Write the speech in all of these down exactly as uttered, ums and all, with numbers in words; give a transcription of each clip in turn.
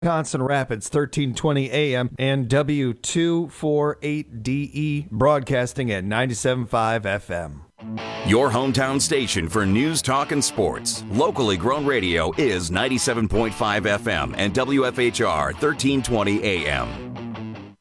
Wisconsin Rapids, thirteen twenty A M and W two forty-eight D E, broadcasting at ninety-seven point five F M. Your hometown station for news, talk, and sports. Locally grown radio is ninety-seven point five F M and W F H R thirteen twenty A M.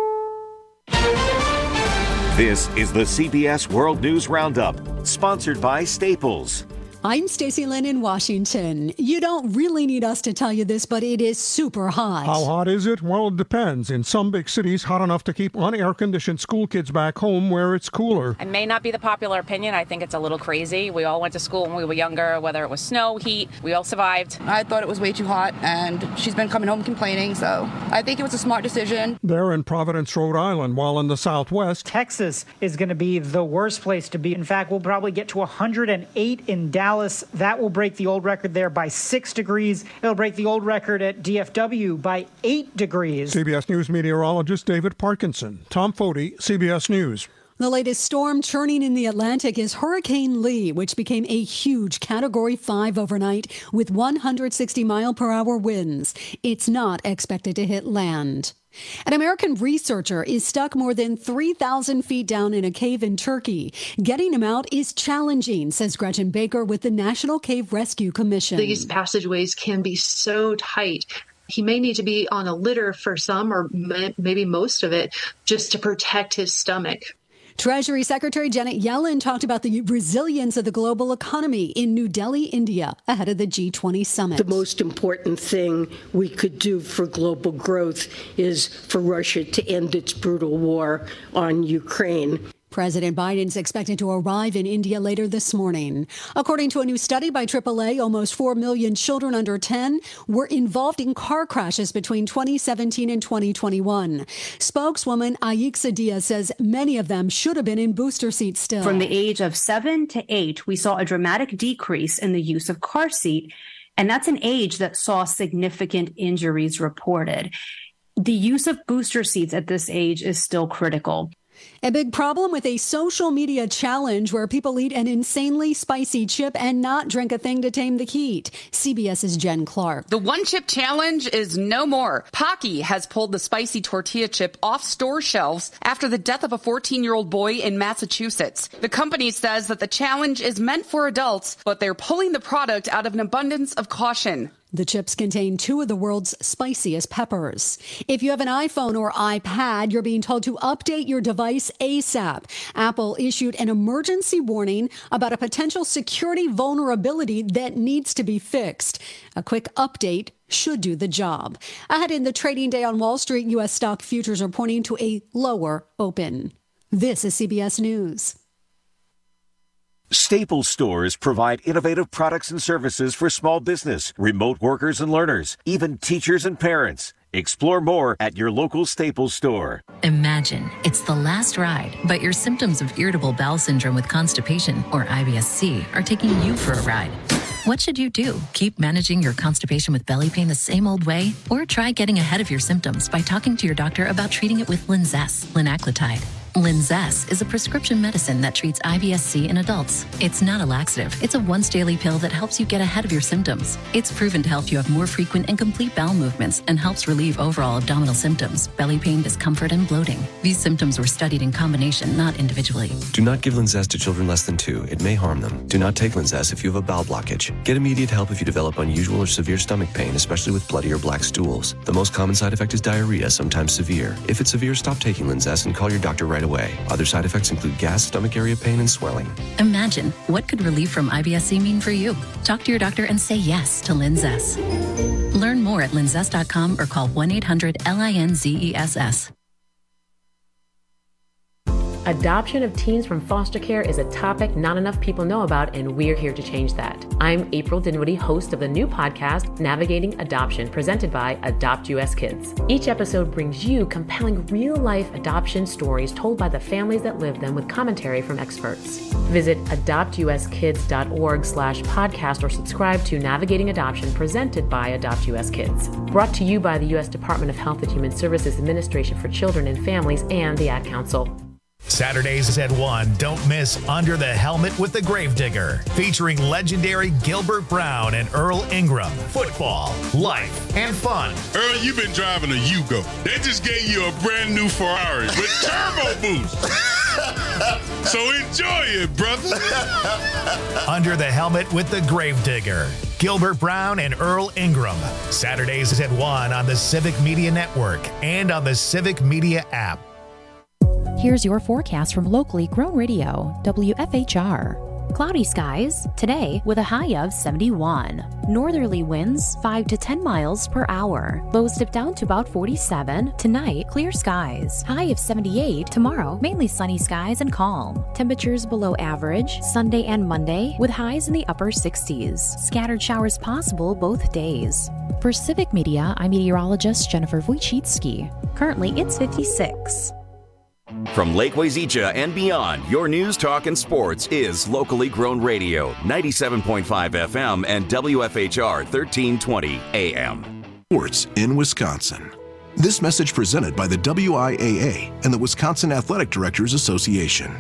This is the C B S World News Roundup, sponsored by Staples. I'm Stacey Lynn in Washington. You don't really need us to tell you this, but it is super hot. How hot is it? Well, it depends. In some big cities, hot enough to keep unair-conditioned school kids back home where it's cooler. It may not be the popular opinion. I think it's a little crazy. We all went to school when we were younger, whether it was snow, heat. We all survived. I thought it was way too hot, and she's been coming home complaining, so I think it was a smart decision. They're in Providence, Rhode Island, while in the Southwest, Texas is going to be the worst place to be. In fact, we'll probably get to one hundred eight in Dallas. That will break the old record there by six degrees. It'll break the old record at D F W by eight degrees. C B S News meteorologist David Parkinson. Tom Foti, C B S News. The latest storm churning in the Atlantic is Hurricane Lee, which became a huge Category five overnight with one hundred sixty mile per hour winds. It's not expected to hit land. An American researcher is stuck more than three thousand feet down in a cave in Turkey. Getting him out is challenging, says Gretchen Baker with the National Cave Rescue Commission. These passageways can be so tight. He may need to be on a litter for some, or may, maybe most of it, just to protect his stomach. Treasury Secretary Janet Yellen talked about the resilience of the global economy in New Delhi, India, ahead of the G twenty summit. The most important thing we could do for global growth is for Russia to end its brutal war on Ukraine. President Biden's expected to arrive in India later this morning. According to a new study by triple A, almost four million children under ten were involved in car crashes between twenty seventeen and twenty twenty-one. Spokeswoman Aixa Diaz says many of them should have been in booster seats still. From the age of seven to eight, we saw a dramatic decrease in the use of car seat, and that's an age that saw significant injuries reported. The use of booster seats at this age is still critical. A big problem with a social media challenge where people eat an insanely spicy chip and not drink a thing to tame the heat. CBS's Jen Clark. The one chip challenge is no more. Pocky has pulled the spicy tortilla chip off store shelves after the death of a fourteen-year-old boy in Massachusetts. The company says that the challenge is meant for adults, but they're pulling the product out of an abundance of caution. The chips contain two of the world's spiciest peppers. If you have an iPhone or iPad, you're being told to update your device ASAP. Apple issued an emergency warning about a potential security vulnerability that needs to be fixed. A quick update should do the job. Ahead in the trading day on Wall Street, U S stock futures are pointing to a lower open. This is C B S News. Staples stores provide innovative products and services for small business, remote workers and learners, even teachers and parents. Explore more at your local Staples store. Imagine it's the last ride, but your symptoms of irritable bowel syndrome with constipation, or I B S C, are taking you for a ride. What should you do? Keep managing your constipation with belly pain the same old way? Or try getting ahead of your symptoms by talking to your doctor about treating it with Linzess, linaclotide. Linzess is a prescription medicine that treats I B S C in adults. It's not a laxative. It's a once-daily pill that helps you get ahead of your symptoms. It's proven to help you have more frequent and complete bowel movements and helps relieve overall abdominal symptoms, belly pain, discomfort, and bloating. These symptoms were studied in combination, not individually. Do not give Linzess to children less than two. It may harm them. Do not take Linzess if you have a bowel blockage. Get immediate help if you develop unusual or severe stomach pain, especially with bloody or black stools. The most common side effect is diarrhea, sometimes severe. If it's severe, stop taking Linzess and call your doctor right away. Other side effects include gas, stomach area pain, and swelling. Imagine, what could relief from I B S C mean for you? Talk to your doctor and say yes to Linzess. Learn more at linzess dot com or call one eight hundred L I N Z E S S. Adoption of teens from foster care is a topic not enough people know about, and we're here to change that. I'm April Dinwiddie, host of the new podcast, Navigating Adoption, presented by Adopt U S Kids. Each episode brings you compelling real-life adoption stories told by the families that live them with commentary from experts. Visit adopt u s kids dot org slash podcast or subscribe to Navigating Adoption, presented by Adopt U S Kids. Brought to you by the U S Department of Health and Human Services Administration for Children and Families and the Ad Council. Saturdays at one, don't miss Under the Helmet with the Gravedigger, featuring legendary Gilbert Brown and Earl Ingram. Football, life, and fun. Earl, you've been driving a Yugo. They just gave you a brand new Ferrari with turbo boost. So enjoy it, brother. Under the Helmet with the Gravedigger. Gilbert Brown and Earl Ingram. Saturdays at one on the Civic Media Network and on the Civic Media app. Here's your forecast from locally grown radio, W F H R. Cloudy skies today with a high of seventy-one. Northerly winds five to ten miles per hour. Lows dip down to about forty-seven. Tonight, clear skies. High of seventy-eight. Tomorrow, mainly sunny skies and calm. Temperatures below average Sunday and Monday with highs in the upper sixties. Scattered showers possible both days. For Civic Media, I'm meteorologist Jennifer Wojcicki. Currently, it's fifty-six. From Lake Wazeecha and beyond, your news, talk, and sports is locally grown radio, ninety-seven point five F M and W F H R thirteen twenty A M. Sports in Wisconsin. This message presented by the W I A A and the Wisconsin Athletic Directors Association.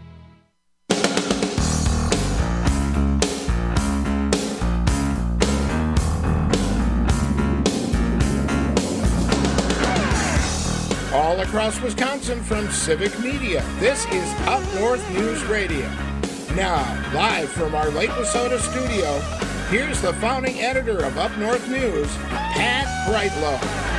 All across Wisconsin from Civic Media, this is Up North News Radio. Now, live from our Lake Wissota studio, here's the founding editor of Up North News, Pat Brightlow.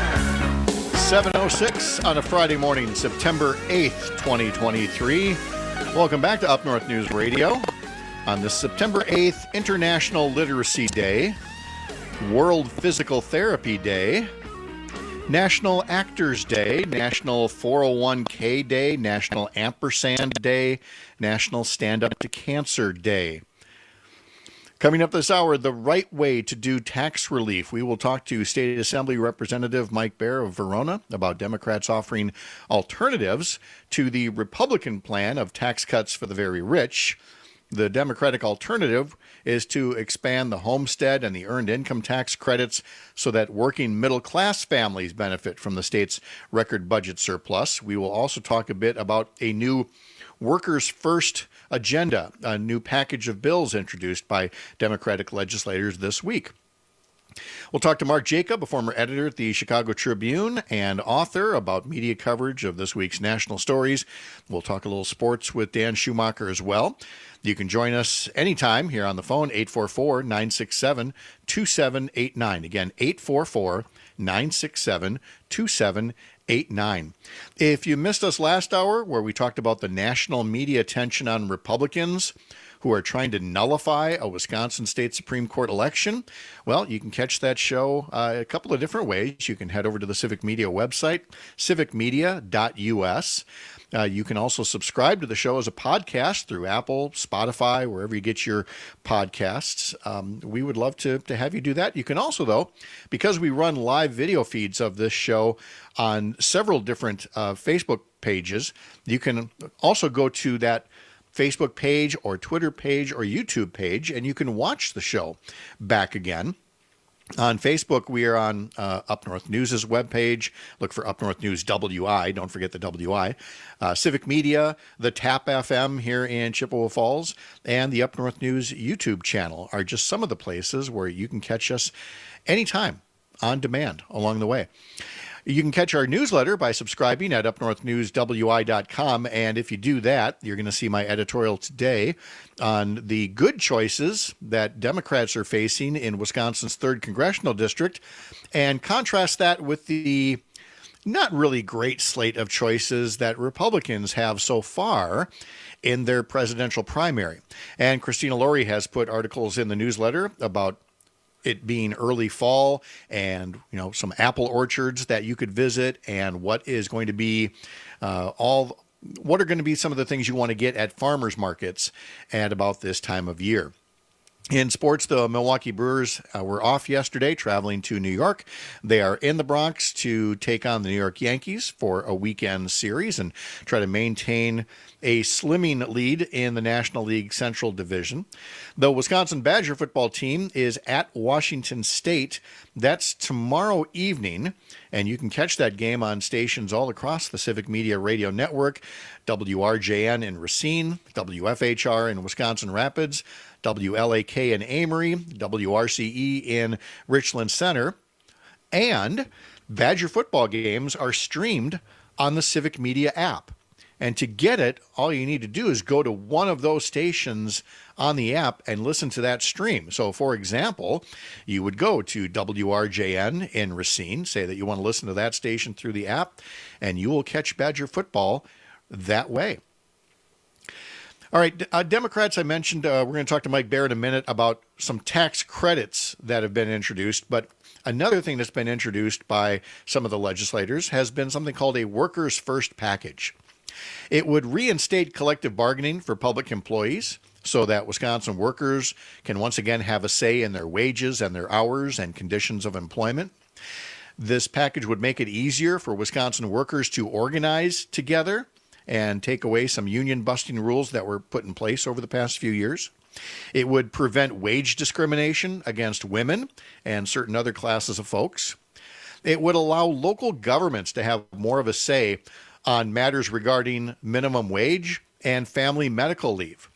seven oh six on a Friday morning, September eighth, twenty twenty-three. Welcome back to Up North News Radio. On this September eighth, International Literacy Day, World Physical Therapy Day, National Actors Day, National four oh one k Day, National Ampersand Day, National Stand Up to Cancer Day. Coming up this hour, the right way to do tax relief. We will talk to State Assembly Representative Mike Baer of Verona about Democrats offering alternatives to the Republican plan of tax cuts for the very rich. The Democratic alternative is to expand the homestead and the earned income tax credits so that working middle-class families benefit from the state's record budget surplus. We will also talk a bit about a new Workers First agenda, a new package of bills introduced by Democratic legislators this week. We'll talk to Mark Jacob, a former editor at the Chicago Tribune and author, about media coverage of this week's national stories. We'll talk a little sports with Dan Schumacher as well. You can join us anytime here on the phone, eight four four, nine six seven, two seven eight nine. Again, eight four four, nine six seven, two seven eight nine. If you missed us last hour, where we talked about the national media attention on Republicans who are trying to nullify a Wisconsin State Supreme Court election, well, you can catch that show uh, a couple of different ways. You can head over to the Civic Media website, civic media dot U S. Uh, you can also subscribe to the show as a podcast through Apple, Spotify, wherever you get your podcasts. Um, we would love to, to have you do that. You can also, though, because we run live video feeds of this show on several different uh, Facebook pages, you can also go to that Facebook page or Twitter page or YouTube page, and you can watch the show back again. On Facebook, we are on uh, Up North News' webpage. Look for Up North News W I. Don't forget the W I. Uh, Civic Media, the Tap F M here in Chippewa Falls, and the Up North News YouTube channel are just some of the places where you can catch us anytime on demand along the way. You can catch our newsletter by subscribing at up north news w i dot com, and if you do that, you're going to see my editorial today on the good choices that Democrats are facing in Wisconsin's third congressional district, and contrast that with the not really great slate of choices that Republicans have so far in their presidential primary. And Christina Laurie has put articles in the newsletter about it being early fall and, you know, some apple orchards that you could visit, and what is going to be uh, all, what are going to be some of the things you want to get at farmers markets at about this time of year. In sports, the Milwaukee Brewers uh, were off yesterday, traveling to New York. They are in the Bronx to take on the New York Yankees for a weekend series and try to maintain a slimming lead in the National League Central Division. The Wisconsin Badger football team is at Washington State That's tomorrow evening, and you can catch that game on stations all across the Civic Media Radio Network, W R J N in Racine, W F H R in Wisconsin Rapids, W L A K in Amory, W R C E in Richland Center, and Badger football games are streamed on the Civic Media app. And to get it, all you need to do is go to one of those stations on the app and listen to that stream. So, for example, you would go to W R J N in Racine, say that you want to listen to that station through the app, and you will catch Badger football that way. All right, uh, Democrats, I mentioned, uh, we're going to talk to Mike Baer in a minute about some tax credits that have been introduced, but another thing that's been introduced by some of the legislators has been something called a Workers' First Package. It would reinstate collective bargaining for public employees so that Wisconsin workers can once again have a say in their wages and their hours and conditions of employment. This package would make it easier for Wisconsin workers to organize together and take away some union-busting rules that were put in place over the past few years. It would prevent wage discrimination against women and certain other classes of folks. It would allow local governments to have more of a say on matters regarding minimum wage and family medical leave.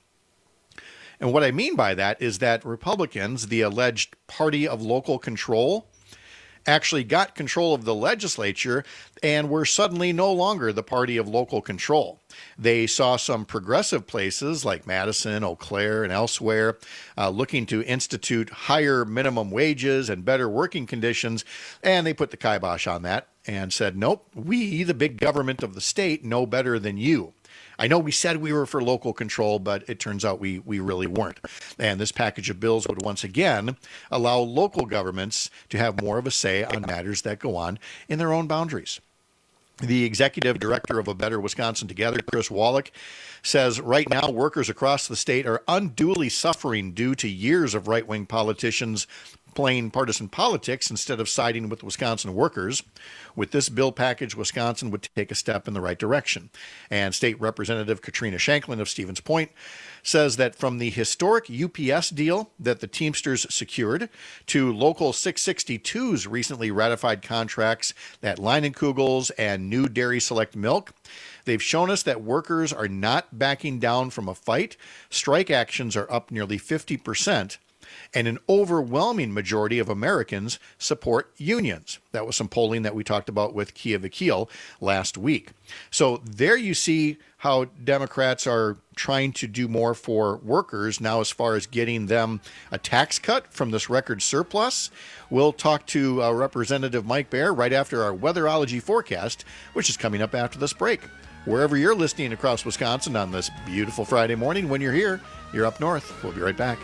And what I mean by that is that Republicans, the alleged party of local control, actually got control of the legislature and were suddenly no longer the party of local control. They saw some progressive places like Madison, Eau Claire, and elsewhere uh, looking to institute higher minimum wages and better working conditions, and they put the kibosh on that and said, nope, we, the big government of the state, know better than you. I know we said we were for local control, but it turns out we, we really weren't. And this package of bills would once again allow local governments to have more of a say on matters that go on in their own boundaries. The executive director of A Better Wisconsin Together, Chris Wallach, says right now workers across the state are unduly suffering due to years of right-wing politicians playing partisan politics instead of siding with Wisconsin workers. With this bill package, Wisconsin would take a step in the right direction. And State Representative Katrina Shanklin of Stevens Point says that from the historic U P S deal that the Teamsters secured to Local six sixty-two's recently ratified contracts at Leinenkugel's and New Dairy Select Milk, they've shown us that workers are not backing down from a fight. Strike actions are up nearly fifty percent. And an overwhelming majority of Americans support unions. That was some polling that we talked about with Kia Vakil last week. So there you see how Democrats are trying to do more for workers now as far as getting them a tax cut from this record surplus. We'll talk to uh, Representative Mike Baer right after our weatherology forecast, which is coming up after this break. Wherever you're listening across Wisconsin on this beautiful Friday morning, when you're here, you're up north. We'll be right back.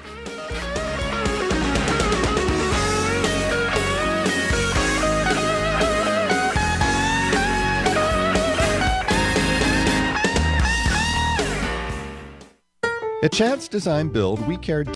At Chad's Design Build, we care.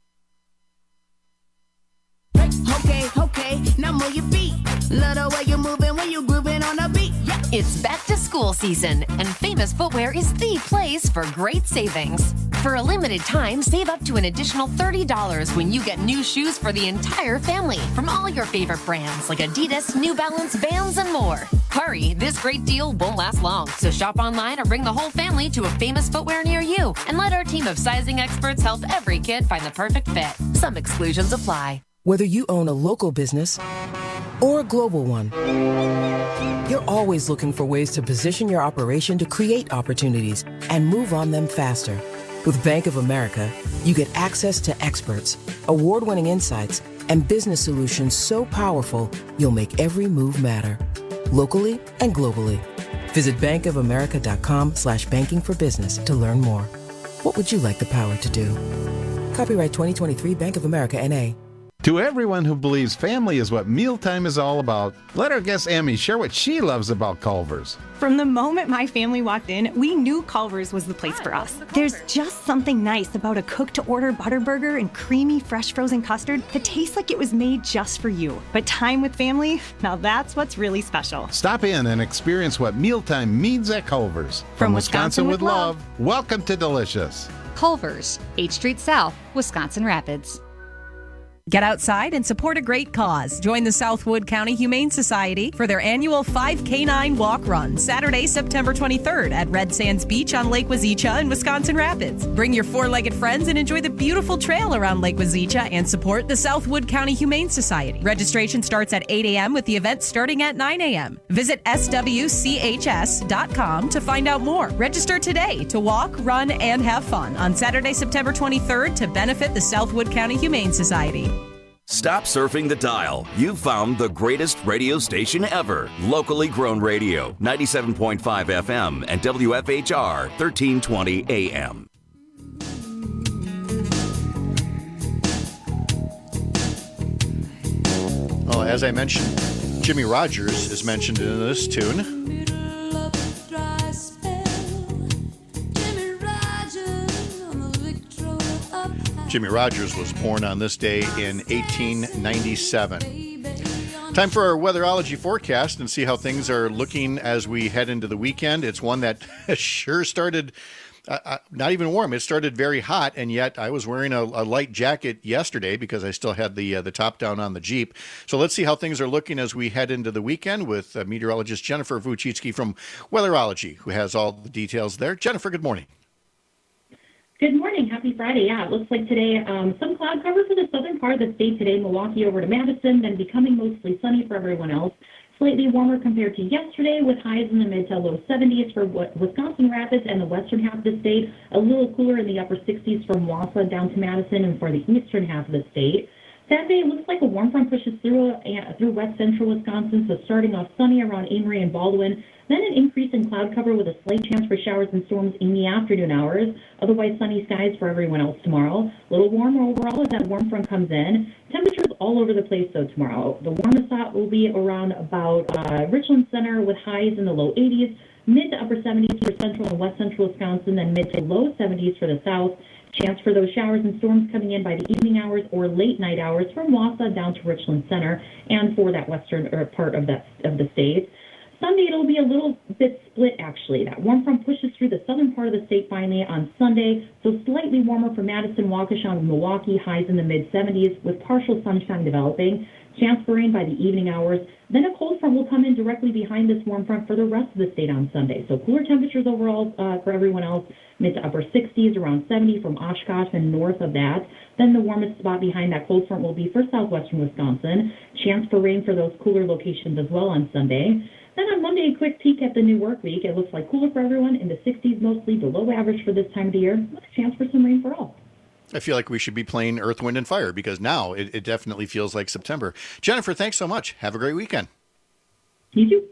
Okay, okay, now move your feet. Love the way you're moving when you're grooving on the beat. Yeah. It's back to school season, and Famous Footwear is the place for great savings. For a limited time, save up to an additional thirty dollars when you get new shoes for the entire family from all your favorite brands like Adidas, New Balance, Vans, and more. Hurry, this great deal won't last long, so shop online or bring the whole family to a Famous Footwear near you and let our team of sizing experts help every kid find the perfect fit. Some exclusions apply. Whether you own a local business or a global one, you're always looking for ways to position your operation to create opportunities and move on them faster. With Bank of America, you get access to experts, award-winning insights, and business solutions so powerful, you'll make every move matter. Locally and globally. Visit bankofamerica.com slash banking for business to learn more. What would you like the power to do? Copyright twenty twenty-three Bank of America N A. To everyone who believes family is what mealtime is all about, let our guest Emmy share what she loves about Culver's. From the moment my family walked in, we knew Culver's was the place for us. There's just something nice about a cook-to-order Butterburger and creamy fresh frozen custard that tastes like it was made just for you. But time with family, now that's what's really special. Stop in and experience what mealtime means at Culver's. From, From Wisconsin, Wisconsin with love, love, welcome to Delicious. Culver's, eighth Street South, Wisconsin Rapids. Get outside and support a great cause. Join the Southwood County Humane Society for their annual five K nine Walk Run, Saturday, September twenty-third at Red Sands Beach on Lake Wazeecha in Wisconsin Rapids. Bring your four-legged friends and enjoy the beautiful trail around Lake Wazeecha and support the Southwood County Humane Society. Registration starts at eight a.m. with the event starting at nine a.m. Visit S W C H S dot com to find out more. Register today to walk, run, and have fun on Saturday, September twenty-third to benefit the Southwood County Humane Society. Stop surfing the dial. You've found the greatest radio station ever. Locally grown radio, ninety-seven point five F M and W F H R, thirteen twenty A M. Well, as I mentioned, Jimmie Rodgers is mentioned in this tune. Jimmie Rodgers was born on this day in eighteen ninety-seven. Time for our weatherology forecast and see how things are looking as we head into the weekend. It's one that sure started uh, not even warm. It started very hot, and yet I was wearing a, a light jacket yesterday because I still had the uh, the top down on the Jeep. So let's see how things are looking as we head into the weekend with uh, meteorologist Jennifer Vuchitsky from Weatherology, who has all the details there. Jennifer, good morning. Good morning. Happy Friday. Yeah, it looks like today um, some cloud cover for the southern part of the state today, Milwaukee over to Madison, then becoming mostly sunny for everyone else. Slightly warmer compared to yesterday with highs in the mid to low seventies for Wisconsin Rapids and the western half of the state. A little cooler in the upper sixties from Wausau down to Madison and for the eastern half of the state. Saturday looks like a warm front pushes through uh, through west central Wisconsin, so starting off sunny around Amory and Baldwin, then an increase in cloud cover with a slight chance for showers and storms in the afternoon hours. Otherwise sunny skies for everyone else tomorrow. A little warmer overall as that warm front comes in. Temperatures all over the place though tomorrow. The warmest spot will be around about uh, Richland Center with highs in the low eighties, mid to upper seventies for central and west central Wisconsin, then mid to low seventies for the south. Chance for those showers and storms coming in by the evening hours or late night hours from Wausau down to Richland Center and for that western or part of that of the state. Sunday, it'll be a little bit split, actually. That warm front pushes through the southern part of the state finally on Sunday, so slightly warmer for Madison, Waukesha, and Milwaukee, highs in the mid seventies with partial sunshine developing. Chance for rain by the evening hours. Then a cold front will come in directly behind this warm front for the rest of the state on Sunday. So cooler temperatures overall uh, for everyone else, mid to upper sixties, around seventy from Oshkosh and north of that. Then the warmest spot behind that cold front will be for southwestern Wisconsin. Chance for rain for those cooler locations as well on Sunday. Then on Monday, a quick peek at the new work week. It looks like cooler for everyone in the sixties, mostly below average for this time of the year, with a chance for some rain for all. I feel like we should be playing Earth, Wind, and Fire because now it, it definitely feels like September. Jennifer, thanks so much. Have a great weekend. You too.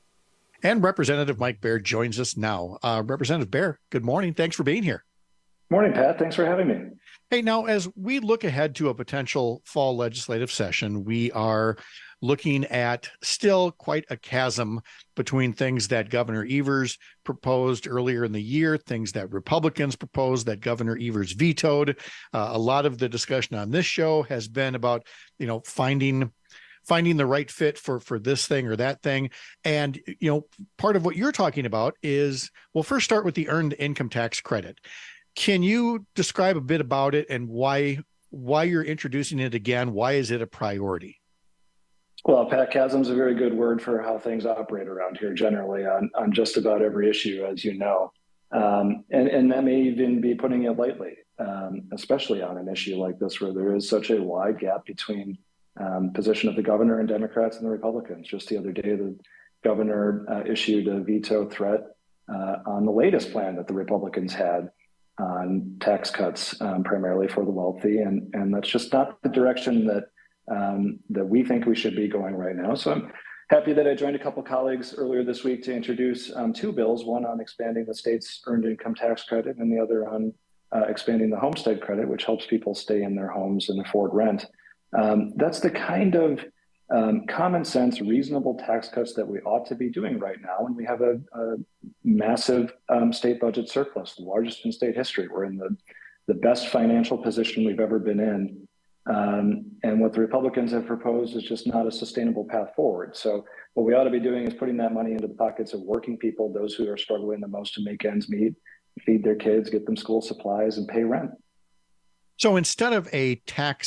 And Representative Mike Bair joins us now. Uh, Representative Bair, good morning. Thanks for being here. Morning, Pat. Thanks for having me. Hey, now, as we look ahead to a potential fall legislative session, we are looking at still quite a chasm between things that Governor Evers proposed earlier in the year, things that Republicans proposed that Governor Evers vetoed. Uh, a lot of the discussion on this show has been about, you know, finding finding the right fit for for this thing or that thing. And, you know, part of what you're talking about is, well, first start with the earned income tax credit. Can you describe a bit about it and why why you're introducing it again? Why is it a priority? Well, Pat, chasm's a very good word for how things operate around here generally on, on just about every issue, as you know. Um, and, and that may even be putting it lightly, um, especially on an issue like this where there is such a wide gap between um, position of the governor and Democrats and the Republicans. Just the other day, the governor uh, issued a veto threat uh, on the latest plan that the Republicans had on tax cuts, um, primarily for the wealthy. And, and that's just not the direction that Um, that we think we should be going right now. So I'm happy that I joined a couple colleagues earlier this week to introduce um, two bills, one on expanding the state's earned income tax credit and the other on uh, expanding the homestead credit, which helps people stay in their homes and afford rent. Um, that's the kind of um, common sense, reasonable tax cuts that we ought to be doing right now. And we have a, a massive um, state budget surplus, the largest in state history. We're in the, the best financial position we've ever been in. Um, and what the Republicans have proposed is just not a sustainable path forward. So what we ought to be doing is putting that money into the pockets of working people, those who are struggling the most to make ends meet, feed their kids, get them school supplies, and pay rent. So instead of a tax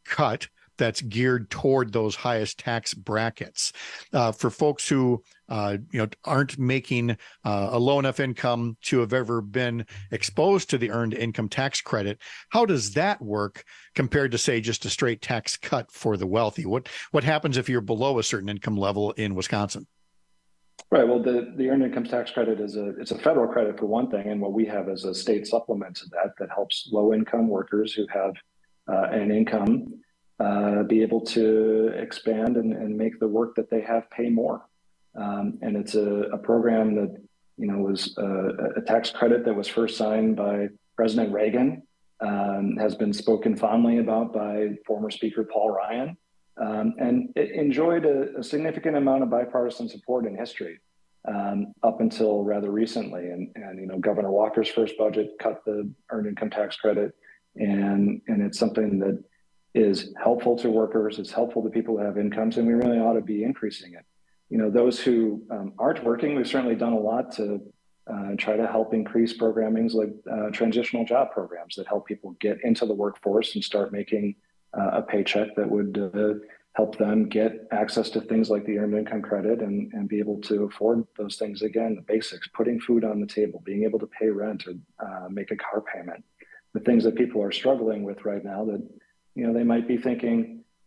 cut that's geared toward those highest tax brackets. Uh, for folks who uh, you know aren't making uh, a low enough income to have ever been exposed to the earned income tax credit, how does that work compared to, say, just a straight tax cut for the wealthy? What what happens if you're below a certain income level in Wisconsin? Right. Well, the, the earned income tax credit is a it's a federal credit for one thing, and what we have is a state supplement to that that helps low income workers who have uh, an income uh, be able to expand and, and make the work that they have pay more. Um, and it's a, a program that you know was a, a tax credit that was first signed by President Reagan, um, has been spoken fondly about by former Speaker Paul Ryan. Um, and it enjoyed a, a significant amount of bipartisan support in history um, up until rather recently. And, and, you know, Governor Walker's first budget cut the earned income tax credit. And, and it's something that is helpful to workers. It's helpful to people who have incomes, and we really ought to be increasing it. You know, those who um, aren't working, we've certainly done a lot to uh, try to help increase programmings like uh, transitional job programs that help people get into the workforce and start making Uh, a paycheck that would uh, help them get access to things like the earned income credit and, and be able to afford those things again, the basics, putting food on the table, being able to pay rent or uh, make a car payment, the things that people are struggling with right now that, you know, they might be thinking,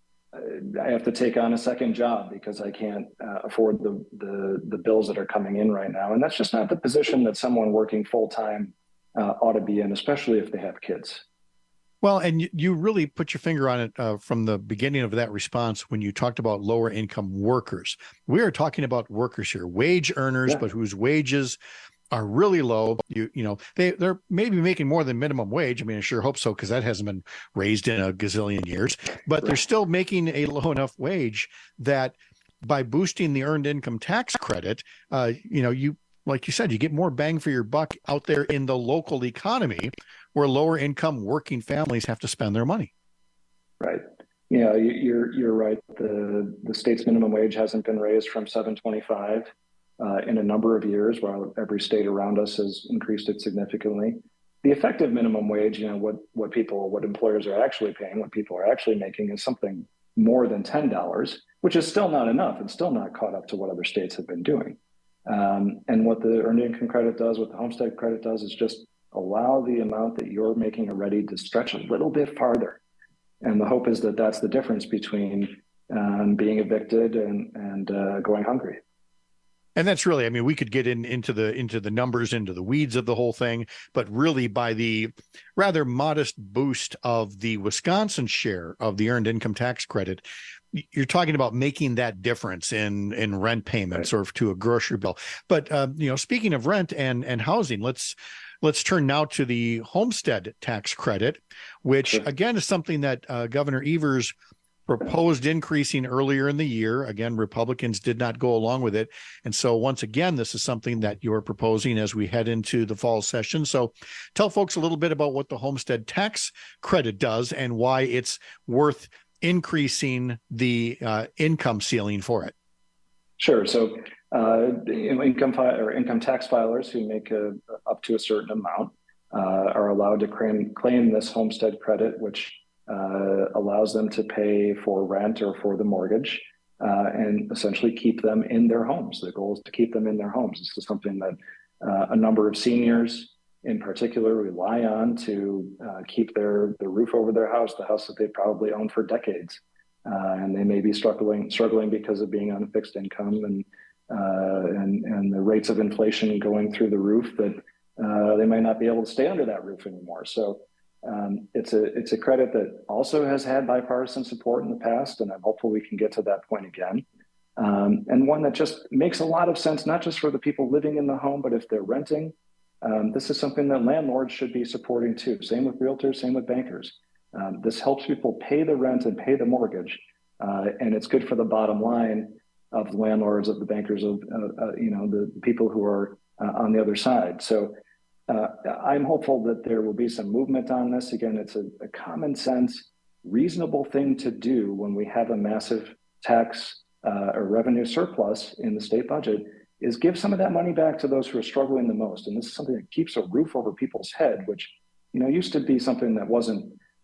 uh, I have to take on a second job because I can't uh, afford the, the, the bills that are coming in right now. And that's just not the position that someone working full-time uh, ought to be in, especially if they have kids. Well, and you really put your finger on it uh, from the beginning of that response when you talked about lower income workers. We are talking about workers here, wage earners, yeah. but whose wages are really low. You you know, they, they're maybe making more than minimum wage. I mean, I sure hope so, because that hasn't been raised in a gazillion years. But they're still making a low enough wage that by boosting the earned income tax credit, uh, you know, you like you said, you get more bang for your buck out there in the local economy where lower income working families have to spend their money. Right. Yeah, you're you're right. The the state's minimum wage hasn't been raised from seven twenty-five uh, in a number of years, while every state around us has increased it significantly. The effective minimum wage, you know, what what people, what employers are actually paying, what people are actually making is something more than ten dollars, which is still not enough. It's still not caught up to what other states have been doing. Um, and what the earned income credit does, what the homestead credit does, is just allow the amount that you're making already to stretch a little bit farther. And the hope is that that's the difference between um, being evicted and, and uh, going hungry. And that's really, I mean, we could get in into the into the numbers, into the weeds of the whole thing, but really by the rather modest boost of the Wisconsin share of the earned income tax credit, you're talking about making that difference in in rent payments right. or to a grocery bill. But uh, you know, speaking of rent and and housing, let's let's turn now to the homestead tax credit, which sure. again is something that uh, Governor Evers proposed increasing earlier in the year. Again, Republicans did not go along with it. And so once again, this is something that you're proposing as we head into the fall session. So tell folks a little bit about what the homestead tax credit does and why it's worth increasing the uh, income ceiling for it. Sure. So uh, income fi- or income tax filers who make a, up to a certain amount uh, are allowed to claim, claim this homestead credit, which Uh, allows them to pay for rent or for the mortgage uh, and essentially keep them in their homes. The goal is to keep them in their homes. This is something that uh, a number of seniors in particular rely on to uh, keep their, their roof over their house, the house that they probably owned for decades. Uh, and they may be struggling struggling because of being on a fixed income and, uh, and, and the rates of inflation going through the roof that uh, they might not be able to stay under that roof anymore. So Um, it's a it's a credit that also has had bipartisan support in the past, and I'm hopeful we can get to that point again. Um, and one that just makes a lot of sense, not just for the people living in the home, but if they're renting. Um, this is something that landlords should be supporting too. Same with realtors, same with bankers. Um, this helps people pay the rent and pay the mortgage, uh, and it's good for the bottom line of the landlords, of the bankers, of uh, uh, you know the, the people who are uh, on the other side. So. Uh, I'm hopeful that there will be some movement on this. Again, it's a, a common sense, reasonable thing to do when we have a massive tax uh, or revenue surplus in the state budget, is give some of that money back to those who are struggling the most. And this is something that keeps a roof over people's head, which, you know, used to be something that wasn't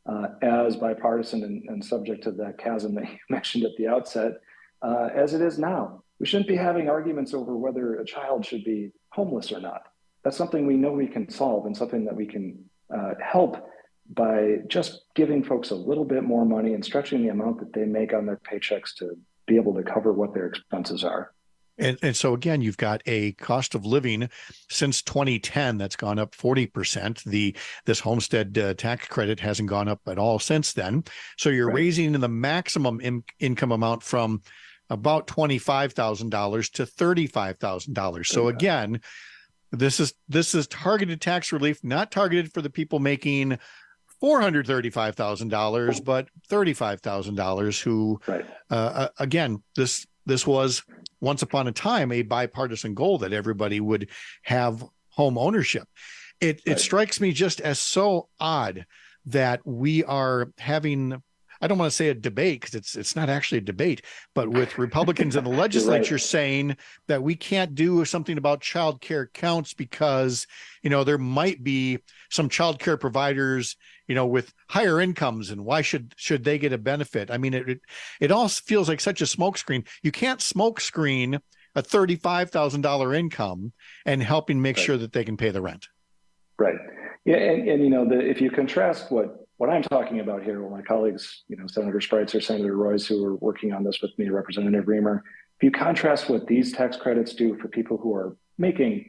uh, as bipartisan and, and subject to that chasm that you mentioned at the outset, uh, as it is now. We shouldn't be having arguments over whether a child should be homeless or not. That's something we know we can solve and something that we can uh, help by just giving folks a little bit more money and stretching the amount that they make on their paychecks to be able to cover what their expenses are. And, and so again, you've got a cost of living since twenty ten that's gone up forty percent. The this homestead uh, tax credit hasn't gone up at all since then. So you're right. raising the maximum in, income amount from about twenty-five thousand dollars to thirty-five thousand dollars. So again, this is this is targeted tax relief, not targeted for the people making four hundred thirty-five thousand dollars, but thirty-five thousand dollars who, right. uh, again, this this was once upon a time a bipartisan goal that everybody would have home ownership. It right. it strikes me just as so odd that we are having, I don't want to say a debate because it's it's not actually a debate, but with Republicans in the legislature right. saying that we can't do something about child care counts because, you know, there might be some child care providers, you know, with higher incomes, and why should should they get a benefit? I mean, it it, it all feels like such a smokescreen. You can't smokescreen a thirty-five thousand dollars income and helping make right. sure that they can pay the rent. Right. Yeah, and, and you know, the, if you contrast what What I'm talking about here, well, my colleagues, you know, Senator Spreitzer, Senator Royce, who are working on this with me, Representative Reamer, if you contrast what these tax credits do for people who are making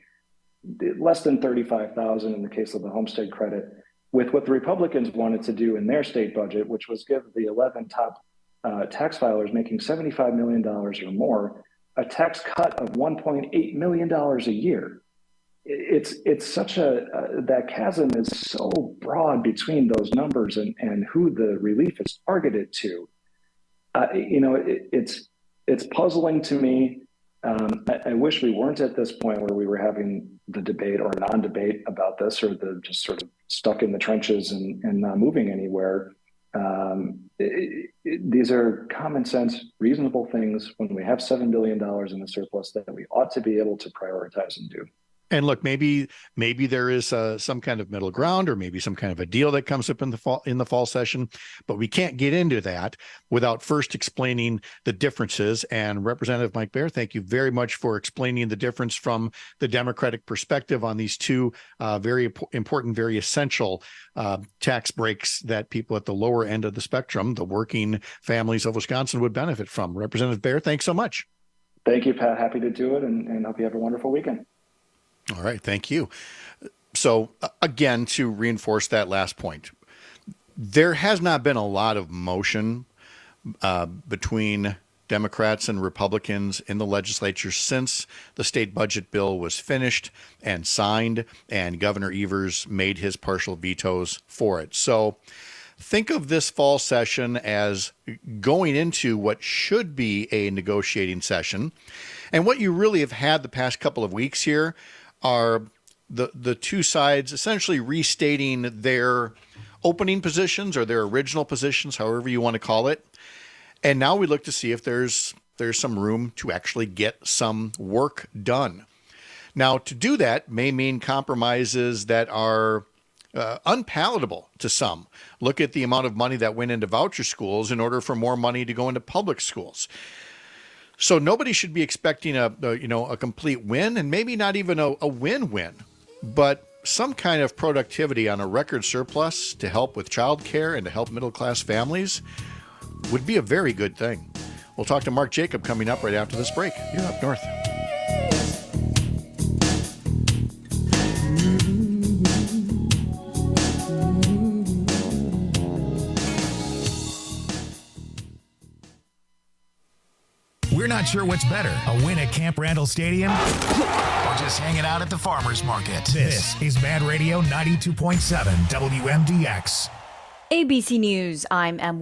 less than thirty-five thousand dollars in the case of the homestead credit, with what the Republicans wanted to do in their state budget, which was give the eleven top uh, tax filers making seventy-five million dollars or more a tax cut of one point eight million dollars a year. It's it's such a, uh, that chasm is so broad between those numbers and, and who the relief is targeted to. Uh, you know, it, it's it's puzzling to me. Um, I, I wish we weren't at this point where we were having the debate or non-debate about this, or the just sort of stuck in the trenches and, and not moving anywhere. Um, it, it, these are common sense, reasonable things when we have seven billion dollars in the surplus that we ought to be able to prioritize and do. And look, maybe maybe there is uh, some kind of middle ground, or maybe some kind of a deal that comes up in the fall in the fall session, but we can't get into that without first explaining the differences. And Representative Mike Bair, thank you very much for explaining the difference from the Democratic perspective on these two uh, very important, very essential uh, tax breaks that people at the lower end of the spectrum, the working families of Wisconsin, would benefit from. Representative Bair, thanks so much. Thank you, Pat. Happy to do it, and, and hope you have a wonderful weekend. All right. Thank you. So again, to reinforce that last point, there has not been a lot of motion uh, between Democrats and Republicans in the legislature since the state budget bill was finished and signed, and Governor Evers made his partial vetoes for it. So think of this fall session as going into what should be a negotiating session. And what you really have had the past couple of weeks here are the the two sides essentially restating their opening positions or their original positions, however you want to call it. And now we look to see if there's there's some room to actually get some work done. Now, to do that may mean compromises that are uh, unpalatable to some. Look at the amount of money that went into voucher schools in order for more money to go into public schools. So nobody should be expecting a, a you know a complete win, and maybe not even a, a win-win, but some kind of productivity on a record surplus to help with childcare and to help middle-class families would be a very good thing. We'll talk to Mark Jacob coming up right after this break here up north. We're not sure what's better, a win at Camp Randall Stadium or just hanging out at the farmer's market. This is Mad Radio ninety-two point seven W M D X. A B C News, I'm Em.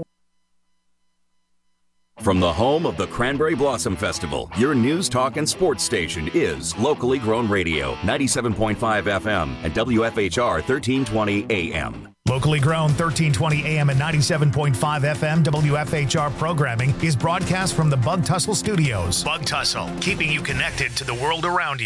From the home of the Cranberry Blossom Festival, your news, talk, and sports station is locally grown radio, ninety-seven point five F M and W F H R thirteen twenty A M. Locally grown thirteen twenty A M and ninety-seven point five F M W F H R programming is broadcast from the Bug Tussle Studios. Bug Tussle, keeping you connected to the world around you.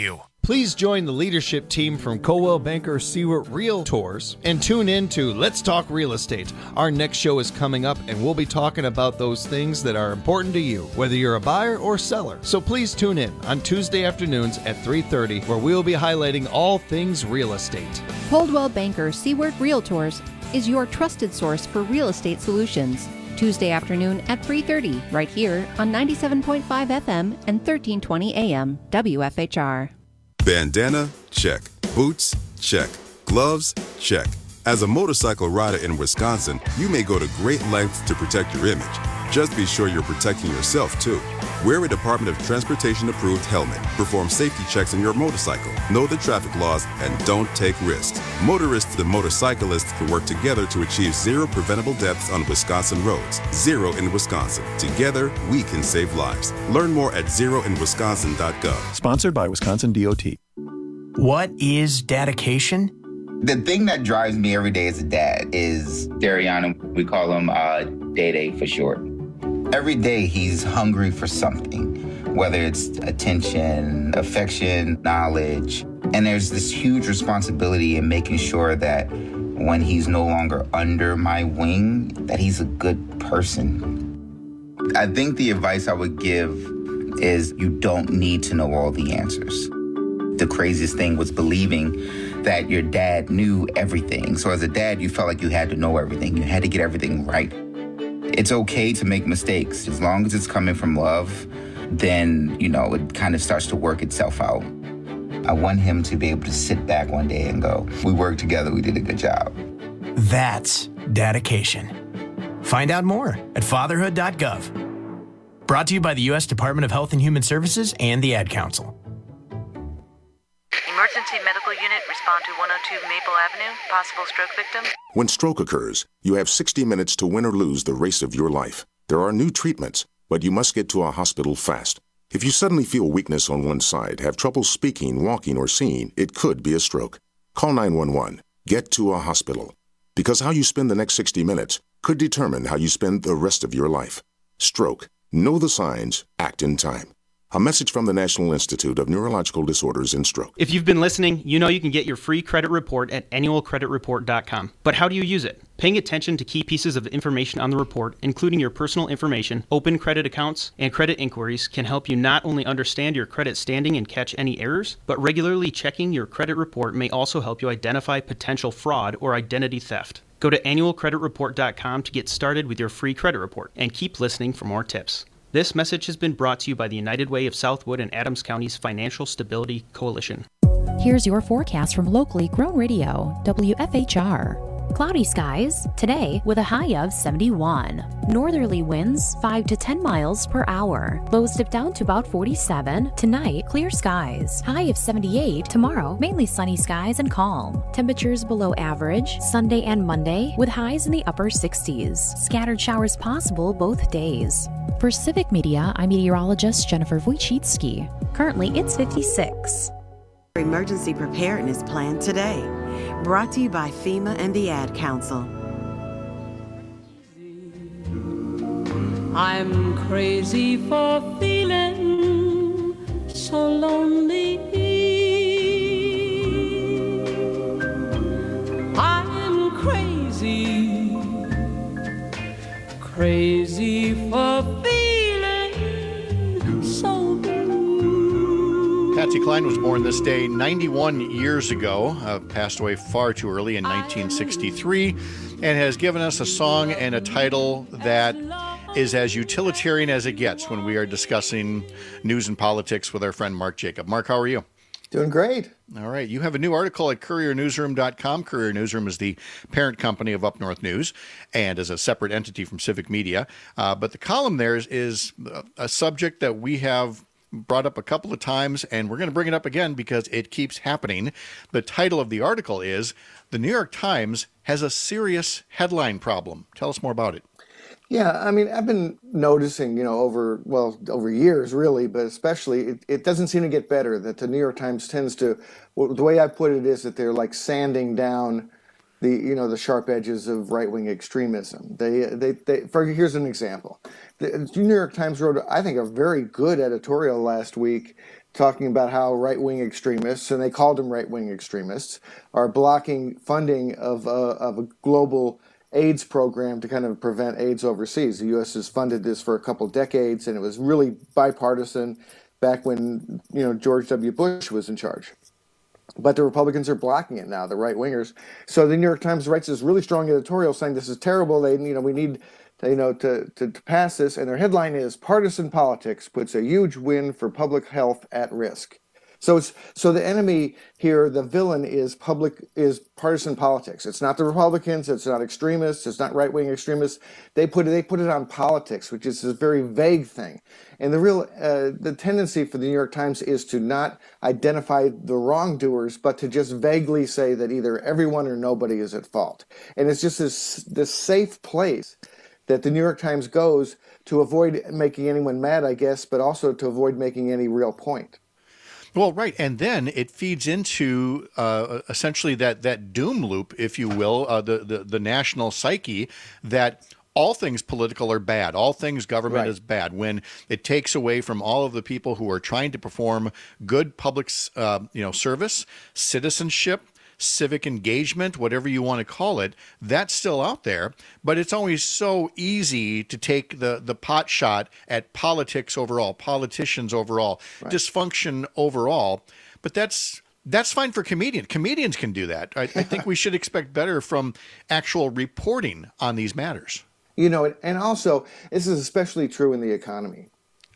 Please join the leadership team from Coldwell Banker Seward Realtors and tune in to Let's Talk Real Estate. Our next show is coming up, and we'll be talking about those things that are important to you, whether you're a buyer or seller. So please tune in on Tuesday afternoons at three thirty, where we'll be highlighting all things real estate. Coldwell Banker Seward Realtors is your trusted source for real estate solutions. Tuesday afternoon at three thirty, right here on ninety-seven point five F M and thirteen twenty A M W F H R. Bandana? Check. Boots? Check. Gloves? Check. As a motorcycle rider in Wisconsin, you may go to great lengths to protect your image. Just be sure you're protecting yourself, too. Wear a Department of Transportation-approved helmet. Perform safety checks on your motorcycle. Know the traffic laws and don't take risks. Motorists and motorcyclists can work together to achieve zero preventable deaths on Wisconsin roads. Zero in Wisconsin. Together, we can save lives. Learn more at zero in wisconsin dot gov. Sponsored by Wisconsin D O T. What is dedication? The thing that drives me every day as a dad is Dariana. We call him uh, Day Day for short. Every day he's hungry for something, whether it's attention, affection, knowledge. And there's this huge responsibility in making sure that when he's no longer under my wing, that he's a good person. I think the advice I would give is you don't need to know all the answers. The craziest thing was believing that your dad knew everything. So as a dad, you felt like you had to know everything. You had to get everything right. It's okay to make mistakes. As long as it's coming from love, then, you know, it kind of starts to work itself out. I want him to be able to sit back one day and go, we worked together, we did a good job. That's dedication. Find out more at fatherhood dot gov. Brought to you by the U S Department of Health and Human Services and the Ad Council. Emergency medical unit, respond to one oh two Maple Avenue, possible stroke victim. When stroke occurs, you have sixty minutes to win or lose the race of your life. There are new treatments, but you must get to a hospital fast. If you suddenly feel weakness on one side, have trouble speaking, walking, or seeing, it could be a stroke. Call nine one one. Get to a hospital. Because how you spend the next sixty minutes could determine how you spend the rest of your life. Stroke. Know the signs. Act in time. A message from the National Institute of Neurological Disorders and Stroke. If you've been listening, you know you can get your free credit report at annual credit report dot com. But how do you use it? Paying attention to key pieces of information on the report, including your personal information, open credit accounts, and credit inquiries, can help you not only understand your credit standing and catch any errors, but regularly checking your credit report may also help you identify potential fraud or identity theft. Go to annual credit report dot com to get started with your free credit report, and keep listening for more tips. This message has been brought to you by the United Way of Southwood and Adams County's Financial Stability Coalition. Here's your forecast from locally grown radio, W F H R. Cloudy skies today with a high of seventy-one. Northerly winds five to ten miles per hour. Lows dip down to about forty-seven. Tonight, clear skies. High of seventy-eight. Tomorrow, mainly sunny skies and calm. Temperatures below average Sunday and Monday with highs in the upper sixties. Scattered showers possible both days. For Civic Media, I'm meteorologist Jennifer Wojcicki. Currently, it's fifty-six. Emergency preparedness plan today. Brought to you by FEMA and the Ad Council. I'm crazy for feeling so lonely. I'm crazy, crazy for feeling so blue. Patsy Cline was born this day ninety-one years ago, uh, passed away far too early in nineteen sixty-three, and has given us a song and a title that is as utilitarian as it gets when we are discussing news and politics with our friend Mark Jacob. Mark, how are you? Doing great. All right. You have a new article at courier newsroom dot com. Courier Newsroom is the parent company of Up North News and is a separate entity from Civic Media. Uh, but the column there is, is a subject that we have brought up a couple of times, and we're going to bring it up again because it keeps happening. The title of the article is The New York Times Has a Serious Headline Problem. Tell us more about it. Yeah, I mean, I've been noticing, you know, over, well, over years, really, but especially, it, it doesn't seem to get better, that the New York Times tends to, well, the way I put it is that they're like sanding down the, you know, the sharp edges of right-wing extremism. They, they, they, for, here's an example. The New York Times wrote, I think, a very good editorial last week talking about how right-wing extremists, and they called them right-wing extremists, are blocking funding of a, of a global AIDS program to kind of prevent AIDS overseas. The U S has funded this for a couple decades, and it was really bipartisan back when, you know, George W. Bush was in charge. But the Republicans are blocking it now, the right-wingers. So the New York Times writes this really strong editorial saying this is terrible. They, you know, we need, to, you know, to, to to pass this. And their headline is "Partisan Politics Puts a Huge Win for Public Health at Risk." So it's so the enemy here, the villain, is public is partisan politics. It's not the Republicans. It's not extremists. It's not right-wing extremists. They put it they put it on politics, which is a very vague thing. And the real uh, the tendency for the New York Times is to not identify the wrongdoers, but to just vaguely say that either everyone or nobody is at fault. And it's just this this safe place that the New York Times goes to avoid making anyone mad, I guess, but also to avoid making any real point. Well, right. And then it feeds into uh, essentially that, that doom loop, if you will, uh, the, the, the national psyche that all things political are bad. All things government right. is bad. When it takes away from all of the people who are trying to perform good public uh, you know, service, citizenship, civic engagement, whatever you want to call it, that's still out there. But it's always so easy to take the, the pot shot at politics overall, politicians overall, right. dysfunction overall. But that's that's fine for comedians. Comedians can do that. I, I think we should expect better from actual reporting on these matters. You know, and also, this is especially true in the economy.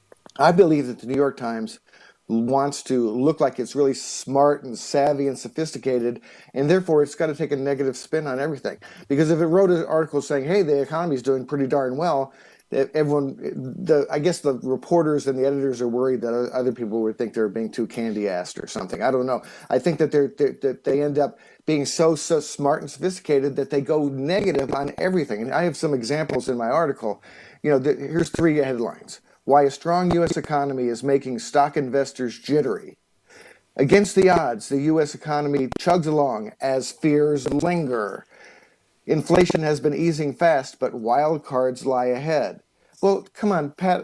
I believe that the New York Times wants to look like it's really smart and savvy and sophisticated, and therefore it's got to take a negative spin on everything. Because if it wrote an article saying, hey, the economy's doing pretty darn well, everyone, the I guess the reporters and the editors are worried that other people would think they're being too candy-assed or something. I don't know. I think that they're, they're that they end up being so so smart and sophisticated that they go negative on everything. And I have some examples in my article. You know, the, here's three headlines. Why a strong U S economy is making stock investors jittery. Against the odds, the U S economy chugs along as fears linger. Inflation has been easing fast, but wild cards lie ahead. Well, come on, Pat.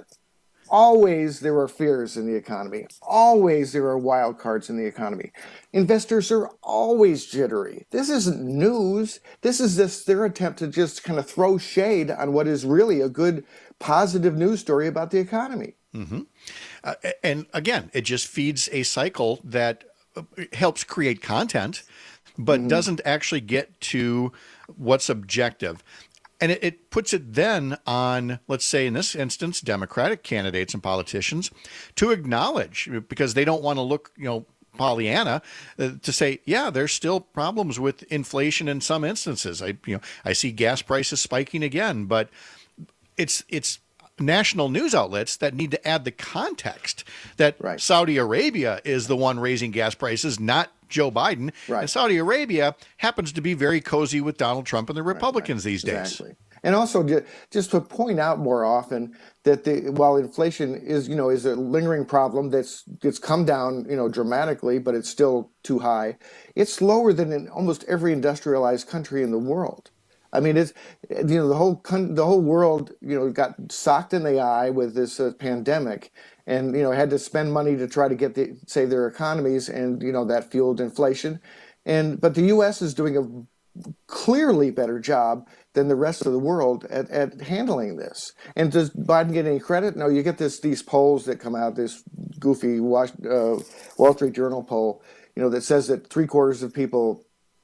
Always there are fears in the economy. Always there are wild cards in the economy. Investors are always jittery. This isn't news. This is this their attempt to just kind of throw shade on what is really a good, positive news story about the economy. Mm-hmm. Uh, and again, it just feeds a cycle that helps create content, but mm-hmm. doesn't actually get to what's objective. And it, it puts it then on, let's say in this instance, Democratic candidates and politicians to acknowledge, because they don't want to look, you know, Pollyanna, uh, to say, yeah, there's still problems with inflation in some instances. I, you know, I see gas prices spiking again, but it's it's national news outlets that need to add the context that right. Saudi Arabia is the one raising gas prices, not Joe Biden. Right. And Saudi Arabia happens to be very cozy with Donald Trump and the Republicans right, right. these days. Exactly. And also just to point out more often that the, while inflation is, you know, is a lingering problem that's it's come down, you know, dramatically, but it's still too high. It's lower than in almost every industrialized country in the world. I mean, it's, you know, the whole the whole world, you know, got socked in the eye with this uh, pandemic, and you know had to spend money to try to get the save their economies, and you know that fueled inflation. And but the U S is doing a clearly better job than the rest of the world at, at handling this. And does Biden get any credit? No, you get this these polls that come out, this goofy Wall, uh, Wall Street Journal poll, you know, that says that three quarters of people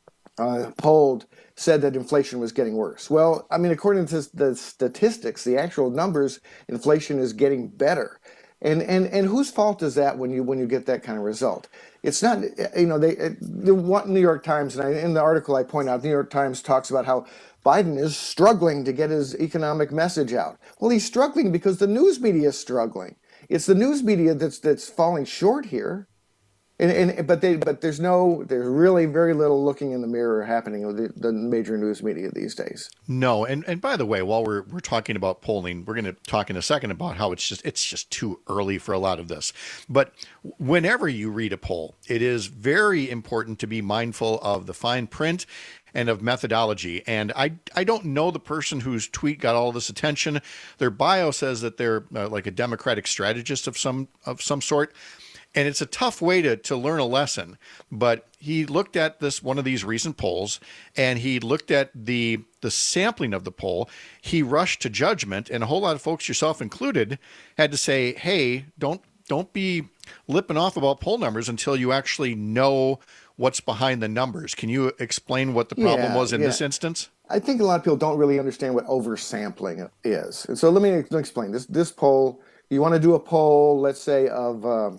uh, polled said that inflation was getting worse. Well, I mean, according to the statistics, the actual numbers, inflation is getting better. And and and whose fault is that when you when you get that kind of result? It's not, you know, they the New York Times, and I, in the article I point out, the New York Times talks about how Biden is struggling to get his economic message out. Well, he's struggling because the news media is struggling. It's the news media that's that's falling short here. And, and but they but there's no there's really very little looking in the mirror happening with the, the major news media these days. No, and and by the way, while we're we're talking about polling, we're going to talk in a second about how it's just it's just too early for a lot of this. But whenever you read a poll, it is very important to be mindful of the fine print and of methodology. And I I don't know the person whose tweet got all this attention. Their bio says that they're uh, like a Democratic strategist of some of some sort. And it's a tough way to, to learn a lesson. But he looked at this one of these recent polls, and he looked at the the sampling of the poll. He rushed to judgment, and a whole lot of folks, yourself included, had to say, hey, don't don't be lipping off about poll numbers until you actually know what's behind the numbers. Can you explain what the problem Yeah, was in yeah. this instance? I think a lot of people don't really understand what oversampling is. And so let me explain. This this poll, you want to do a poll, let's say, of um,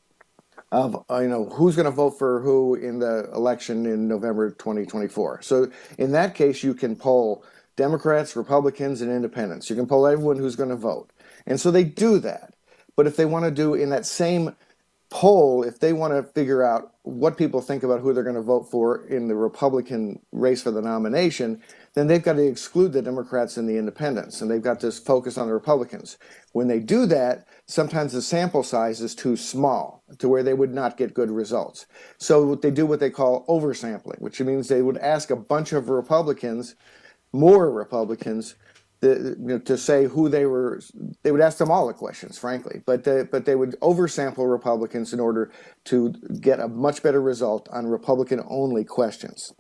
of uh, you know who's going to vote for who in the election in November twenty twenty-four. So in that case, you can poll Democrats, Republicans, and Independents. You can poll everyone who's going to vote, and so they do that. But if they want to do in that same poll, if they want to figure out what people think about who they're going to vote for in the Republican race for the nomination, then they've got to exclude the Democrats and the Independents, and they've got to focus on the Republicans. When they do that, sometimes the sample size is too small to where they would not get good results. So they do what they call oversampling, which means they would ask a bunch of Republicans, more Republicans, The, you know, to say who they were. They would ask them all the questions, frankly, but they, but they would oversample Republicans in order to get a much better result on Republican-only questions.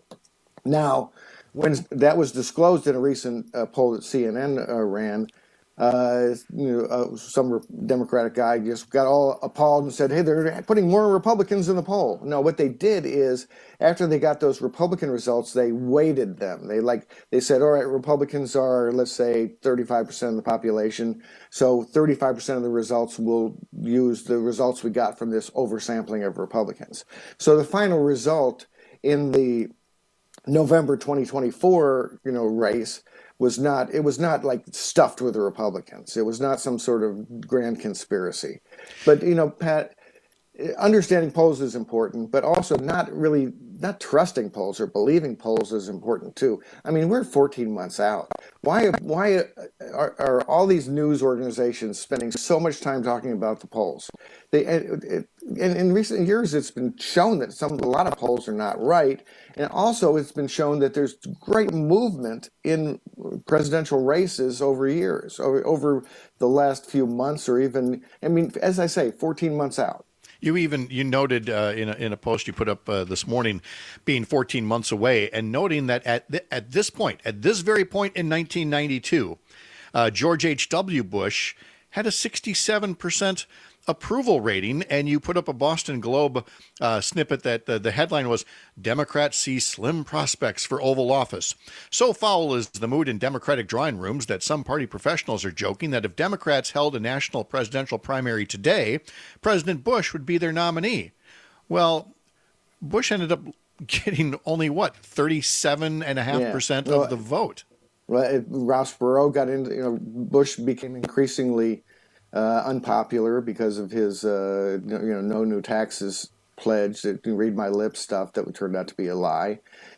Now, when that was disclosed in a recent uh, poll that C N N uh, ran, uh, you know, uh, some re- Democratic guy just got all appalled and said, "Hey, they're putting more Republicans in the poll." No, what they did is, after they got those Republican results, they weighted them. They like they said, "All right, Republicans are, let's say, thirty-five percent of the population, so thirty-five percent of the results will use the results we got from this oversampling of Republicans." So the final result in the November twenty twenty-four, you know, race was not, it was not like stuffed with the Republicans. It was not some sort of grand conspiracy. But, you know, Pat, understanding polls is important, but also not really, not trusting polls or believing polls is important too. I mean, we're fourteen months out. Why, why are, are all these news organizations spending so much time talking about the polls? They, it, it, in, in recent years, it's been shown that some, a lot of polls are not right. And also it's been shown that there's great movement in presidential races over years, over, over the last few months, or even, I mean, as I say, fourteen months out. You even you noted uh, in a, in a post you put up uh, this morning, being fourteen months away, and noting that at th- at this point, at this very point in nineteen ninety-two, uh, George H W. Bush had a sixty-seven percent approval rating, and you put up a Boston Globe uh, snippet that uh, the headline was, "Democrats see slim prospects for Oval Office. So foul is the mood in Democratic drawing rooms that some party professionals are joking that if Democrats held a national presidential primary today, President Bush would be their nominee." Well, Bush ended up getting only, what, thirty-seven point five percent Yeah. Well, of the vote. Well, it, Ross Perot got into, you know, Bush became increasingly uh, unpopular because of his, uh, you know, no new taxes pledge, that you read my lips stuff that turned out to be a lie.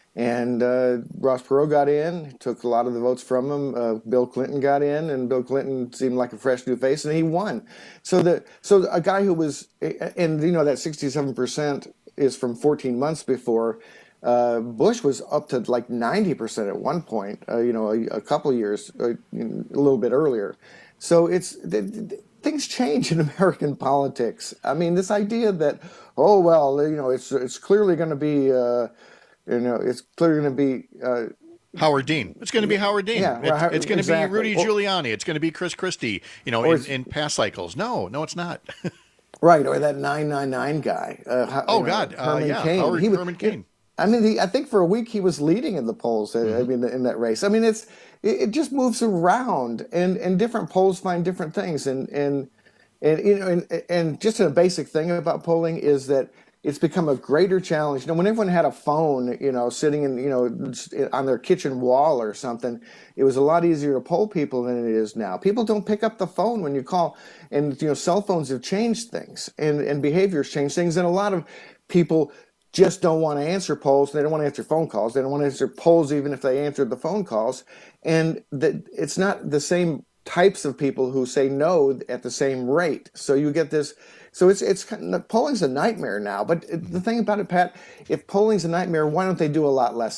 And uh, Ross Perot got in, took a lot of the votes from him. Uh, Bill Clinton got in, and Bill Clinton seemed like a fresh new face, and he won. So the so a guy who was, and you know that sixty-seven percent is from fourteen months before. Uh, Bush was up to like ninety percent at one point, uh, you know, a, a couple of years, uh, a little bit earlier. So it's th- th- things change in American politics. I mean, this idea that, oh, well, you know, it's it's clearly going to be, uh, you know, it's clearly going to be uh, Howard Dean. It's going to be Howard Dean. Yeah, It- right, it's going to exactly. be Rudy Or- Giuliani. It's going to be Chris Christie, you know, Or in, it's- in past cycles. No, no, it's not. Right, or that nine nine nine guy. Uh, Ho- Oh, you know, God. Uh, Herman yeah, Cain. Howard He was- Herman Cain. I mean, he, I think for a week he was leading in the polls. uh, I Mm-hmm. mean, in that race. I mean, it's it, it just moves around, and, and different polls find different things, and and and you know, and, and just a basic thing about polling is that it's become a greater challenge. You know, when everyone had a phone, you know, sitting in, you know, on their kitchen wall or something, it was a lot easier to poll people than it is now. People don't pick up the phone when you call, and you know, cell phones have changed things, and and behaviors change things, and a lot of people just don't want to answer polls. They don't want to answer phone calls. They don't want to answer polls even if they answered the phone calls. And that it's not the same types of people who say no at the same rate. So you get this. So it's it's kind of, polling's a nightmare now. But the thing about it, Pat, if polling's a nightmare, why don't they do a lot less of it?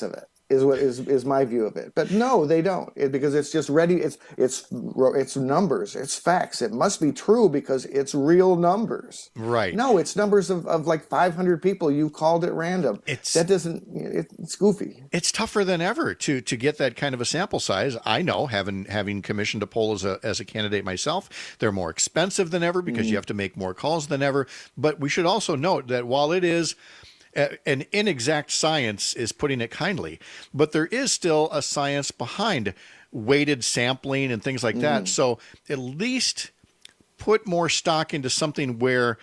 Is what is is my view of it, but no, they don't, it, because it's just ready. It's it's it's numbers, it's facts. It must be true because it's real numbers. Right? No, it's numbers of, of like five hundred people you called at random. It's that doesn't. It, it's goofy. It's tougher than ever to to get that kind of a sample size. I know, having having commissioned a poll as a as a candidate myself, they're more expensive than ever because mm. you have to make more calls than ever. But we should also note that while it is an inexact science, is putting it kindly, but there is still a science behind weighted sampling and things like that. Mm. So at least put more stock into something where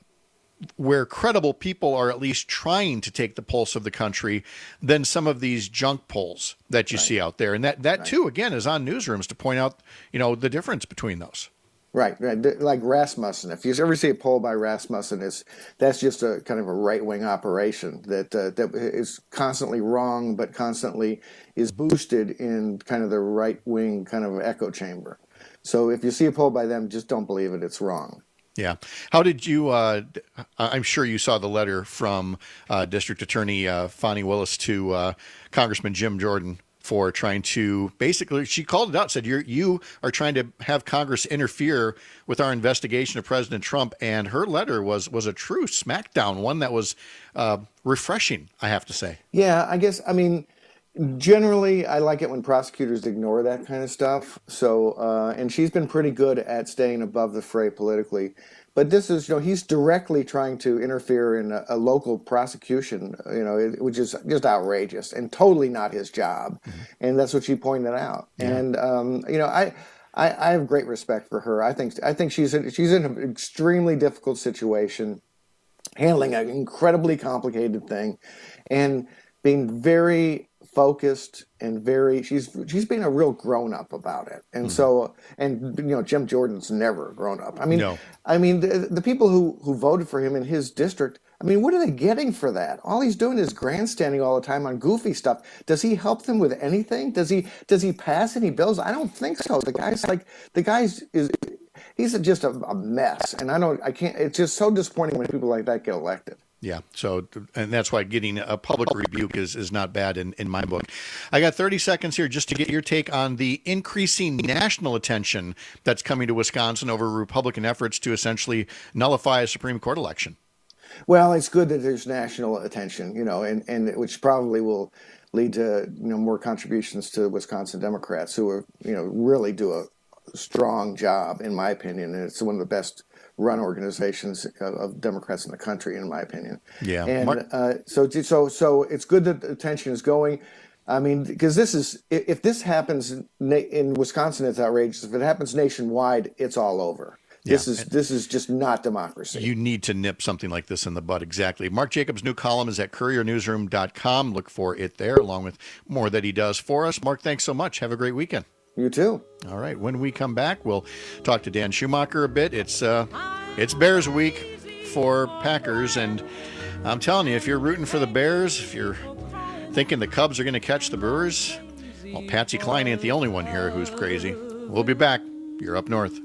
where credible people are at least trying to take the pulse of the country than some of these junk polls that you right. see out there. And that, that right. too, again, is on newsrooms to point out, you know, the difference between those. Right, right. Like Rasmussen. If you ever see a poll by Rasmussen, it's that's just a kind of a right-wing operation that uh, that is constantly wrong, but constantly is boosted in kind of the right-wing kind of echo chamber. So if you see a poll by them, just don't believe it. It's wrong. Yeah. How did you, uh, I'm sure you saw the letter from uh, District Attorney uh, Fani Willis to uh, Congressman Jim Jordan for trying to, basically, she called it out, said you're, you are trying to have Congress interfere with our investigation of President Trump. And her letter was was a true smackdown, one that was uh, refreshing, I have to say. Yeah, I guess, I mean, generally, I like it when prosecutors ignore that kind of stuff. So, uh, and she's been pretty good at staying above the fray politically. But this is, you know, he's directly trying to interfere in a, a local prosecution, you know, it, which is just outrageous and totally not his job. Mm-hmm. And that's what she pointed out. Yeah. And, um, you know, I, I I have great respect for her. I think I think she's in, she's in an extremely difficult situation, handling an incredibly complicated thing and being very focused and very she's she's being a real grown up about it. And mm-hmm. so and you know Jim Jordan's never grown up. I mean no. I mean the, the people who who voted for him in his district, I mean, what are they getting for that? All he's doing is grandstanding all the time on goofy stuff. Does he help them with anything? Does he does he pass any bills? I don't think so. The guy's like the guy's is he's just a, a mess. And I don't I can't it's just so disappointing when people like that get elected. Yeah. So, and that's why getting a public rebuke is, is not bad in, in my book. I got thirty seconds here just to get your take on the increasing national attention that's coming to Wisconsin over Republican efforts to essentially nullify a Supreme Court election. Well, it's good that there's national attention, you know, and, and which probably will lead to, you know, more contributions to Wisconsin Democrats who are, you know, really do a strong job, in my opinion. And it's one of the best run organizations of, of Democrats in the country, in my opinion. Yeah. And uh, so, so, so it's good that the attention is going. I mean, because this is, if this happens in Wisconsin, it's outrageous. If it happens nationwide, it's all over. Yeah. This is this is just not democracy. You need to nip something like this in the bud. Exactly. Mark Jacobs' new column is at courier newsroom dot com. Look for it there, along with more that he does for us. Mark, thanks so much. Have a great weekend. You too. All right. When we come back, we'll talk to Dan Schumacher a bit. It's uh, it's Bears week for Packers, and I'm telling you, if you're rooting for the Bears, if you're thinking the Cubs are going to catch the Brewers, well, Patsy Cline ain't the only one here who's crazy. We'll be back. You're Up North.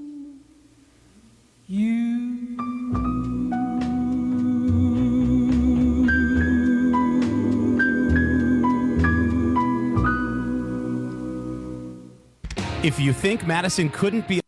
You If you think Madison couldn't be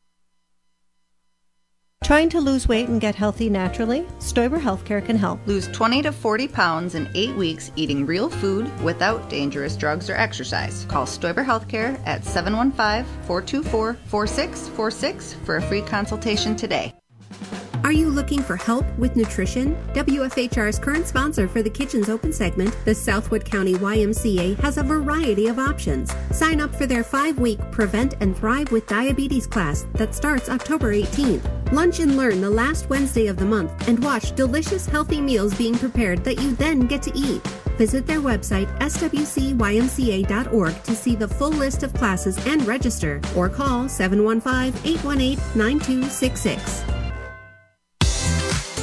Trying to lose weight and get healthy naturally? Stoiber Healthcare can help. Lose twenty to forty pounds in eight weeks eating real food without dangerous drugs or exercise. Call Stoiber Healthcare at seven one five, four two four, four six four six for a free consultation today. Are you looking for help with nutrition? W F H R's current sponsor for the Kitchens Open segment, the Southwood County Y M C A, has a variety of options. Sign up for their five-week Prevent and Thrive with Diabetes class that starts October eighteenth. Lunch and learn the last Wednesday of the month and watch delicious, healthy meals being prepared that you then get to eat. Visit their website, s w c y m c a dot org, to see the full list of classes and register, or call seven one five, eight one eight, nine two six six.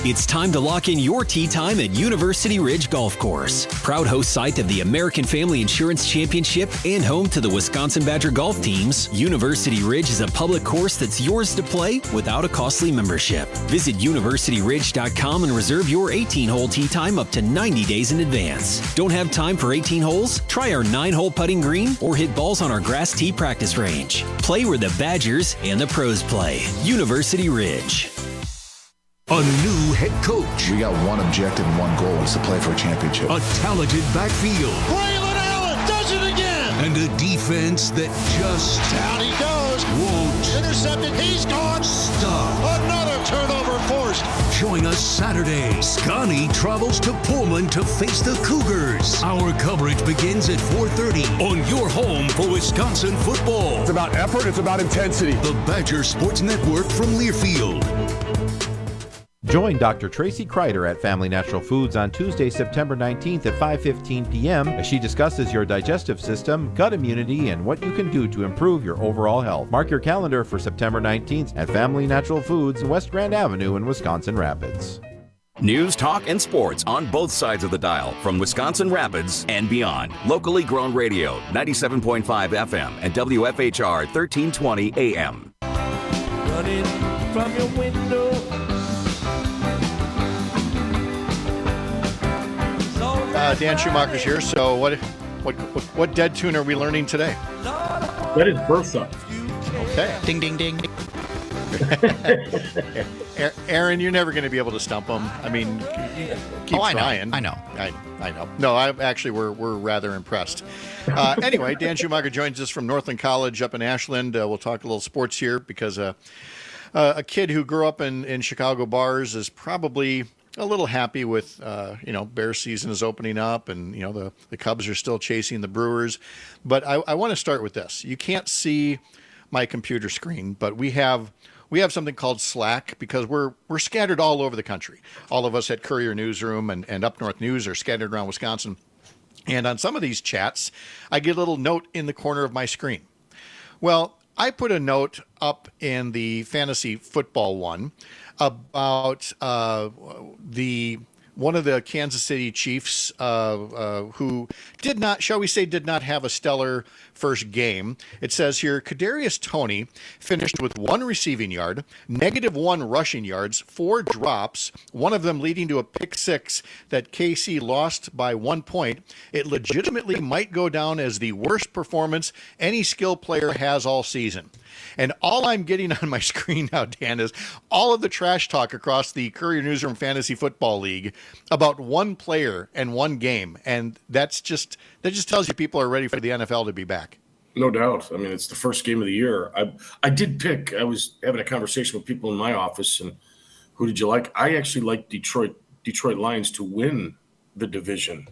It's time to lock in your tee time at University Ridge Golf Course. Proud host site of the American Family Insurance Championship and home to the Wisconsin Badger golf teams, University Ridge is a public course that's yours to play without a costly membership. Visit university ridge dot com and reserve your eighteen-hole tee time up to ninety days in advance. Don't have time for eighteen holes? Try our nine-hole putting green or hit balls on our grass tee practice range. Play where the Badgers and the pros play. University Ridge. A new head coach. We got one objective and one goal is to play for a championship. A talented backfield. Braylon Allen does it again. And a defense that just down he goes. Won't. Intercepted. He's gone. Stop. Another turnover forced. Join us Saturday. Scotty travels to Pullman to face the Cougars. Our coverage begins at four thirty on your home for Wisconsin football. It's about effort. It's about intensity. The Badger Sports Network from Learfield. Join Doctor Tracy Kreider at Family Natural Foods on Tuesday, September nineteenth at five fifteen p.m. as she discusses your digestive system, gut immunity, and what you can do to improve your overall health. Mark your calendar for September nineteenth at Family Natural Foods, West Grand Avenue in Wisconsin Rapids. News, talk, and sports on both sides of the dial from Wisconsin Rapids and beyond. Locally grown radio, ninety-seven point five F M and W F H R thirteen twenty A M. Running from your window. Uh, Dan Schumacher's here. So, what, what, what, what dead tune are we learning today? That is Bertha. Okay. Ding, ding, ding. Aaron, you're never going to be able to stump him. I mean, keep oh, I trying. Know. I know. I, I know. No, I actually we're we're rather impressed. Uh, anyway, Dan Schumacher joins us from Northland College up in Ashland. Uh, we'll talk a little sports here because uh, uh, a kid who grew up in in Chicago bars is probably a little happy with, uh, you know, Bears season is opening up and, you know, the, the Cubs are still chasing the Brewers. But I, I want to start with this. You can't see my computer screen, but we have we have something called Slack because we're we're scattered all over the country. All of us at Courier Newsroom and, and Up North News are scattered around Wisconsin. And on some of these chats, I get a little note in the corner of my screen. Well, I put a note up in the fantasy football one about uh, the one of the Kansas City Chiefs uh, uh, who did not, shall we say, did not have a stellar first game. It says here, Kadarius Toney finished with one receiving yard, negative one rushing yards, four drops, one of them leading to a pick six that K C lost by one point. It legitimately might go down as the worst performance any skill player has all season. And all I'm getting on my screen now, Dan, is all of the trash talk across the Courier Newsroom Fantasy Football League about one player and one game. And that's just, that just tells you people are ready for the N F L to be back. No doubt. I mean, it's the first game of the year. I I did pick, I was having a conversation with people in my office, and who did you like? I actually like Detroit, Detroit Lions to win the division.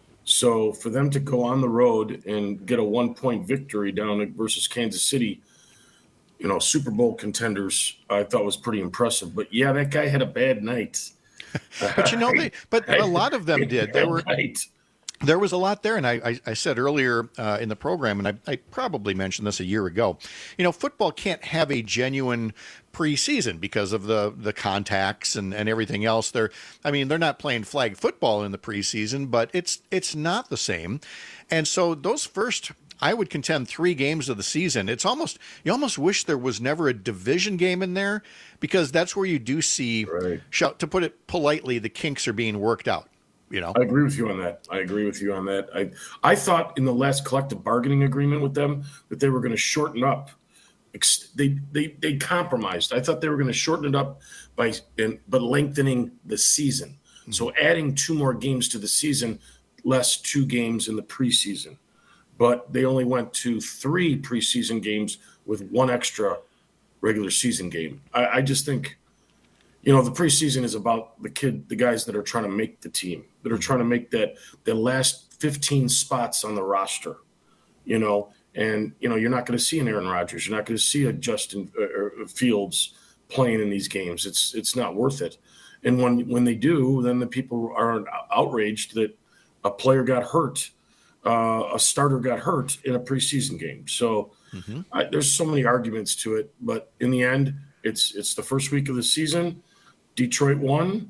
So for them to go on the road and get a one-point victory down versus Kansas City, you know, Super Bowl contenders, I thought was pretty impressive. But yeah, that guy had a bad night. But you know, they, but a lot of them did. There were, there was a lot there, and I, I, I said earlier uh, in the program, and I, I probably mentioned this a year ago. You know, football can't have a genuine preseason because of the the contacts and, and everything else. They're, I mean, they're not playing flag football in the preseason, but it's it's not the same. And so those first, I would contend, three games of the season, it's almost, you almost wish there was never a division game in there, because that's where you do see, right, to put it politely, the kinks are being worked out. You know, I agree with you on that. I agree with you on that. I I thought in the last collective bargaining agreement with them that they were going to shorten up. They they they compromised. I thought they were going to shorten it up by and but lengthening the season. Mm-hmm. So adding two more games to the season, less two games in the preseason. But they only went to three preseason games with one extra regular season game. I, I just think, you know, the preseason is about the kid, the guys that are trying to make the team, that are trying to make that the last fifteen spots on the roster, you know, and, you know, you're not going to see an Aaron Rodgers. You're not going to see a Justin uh, Fields playing in these games. It's it's not worth it. And when, when they do, then the people are outraged that a player got hurt, uh, a starter got hurt in a preseason game. So mm-hmm. I, there's so many arguments to it. But in the end, it's it's the first week of the season. Detroit won.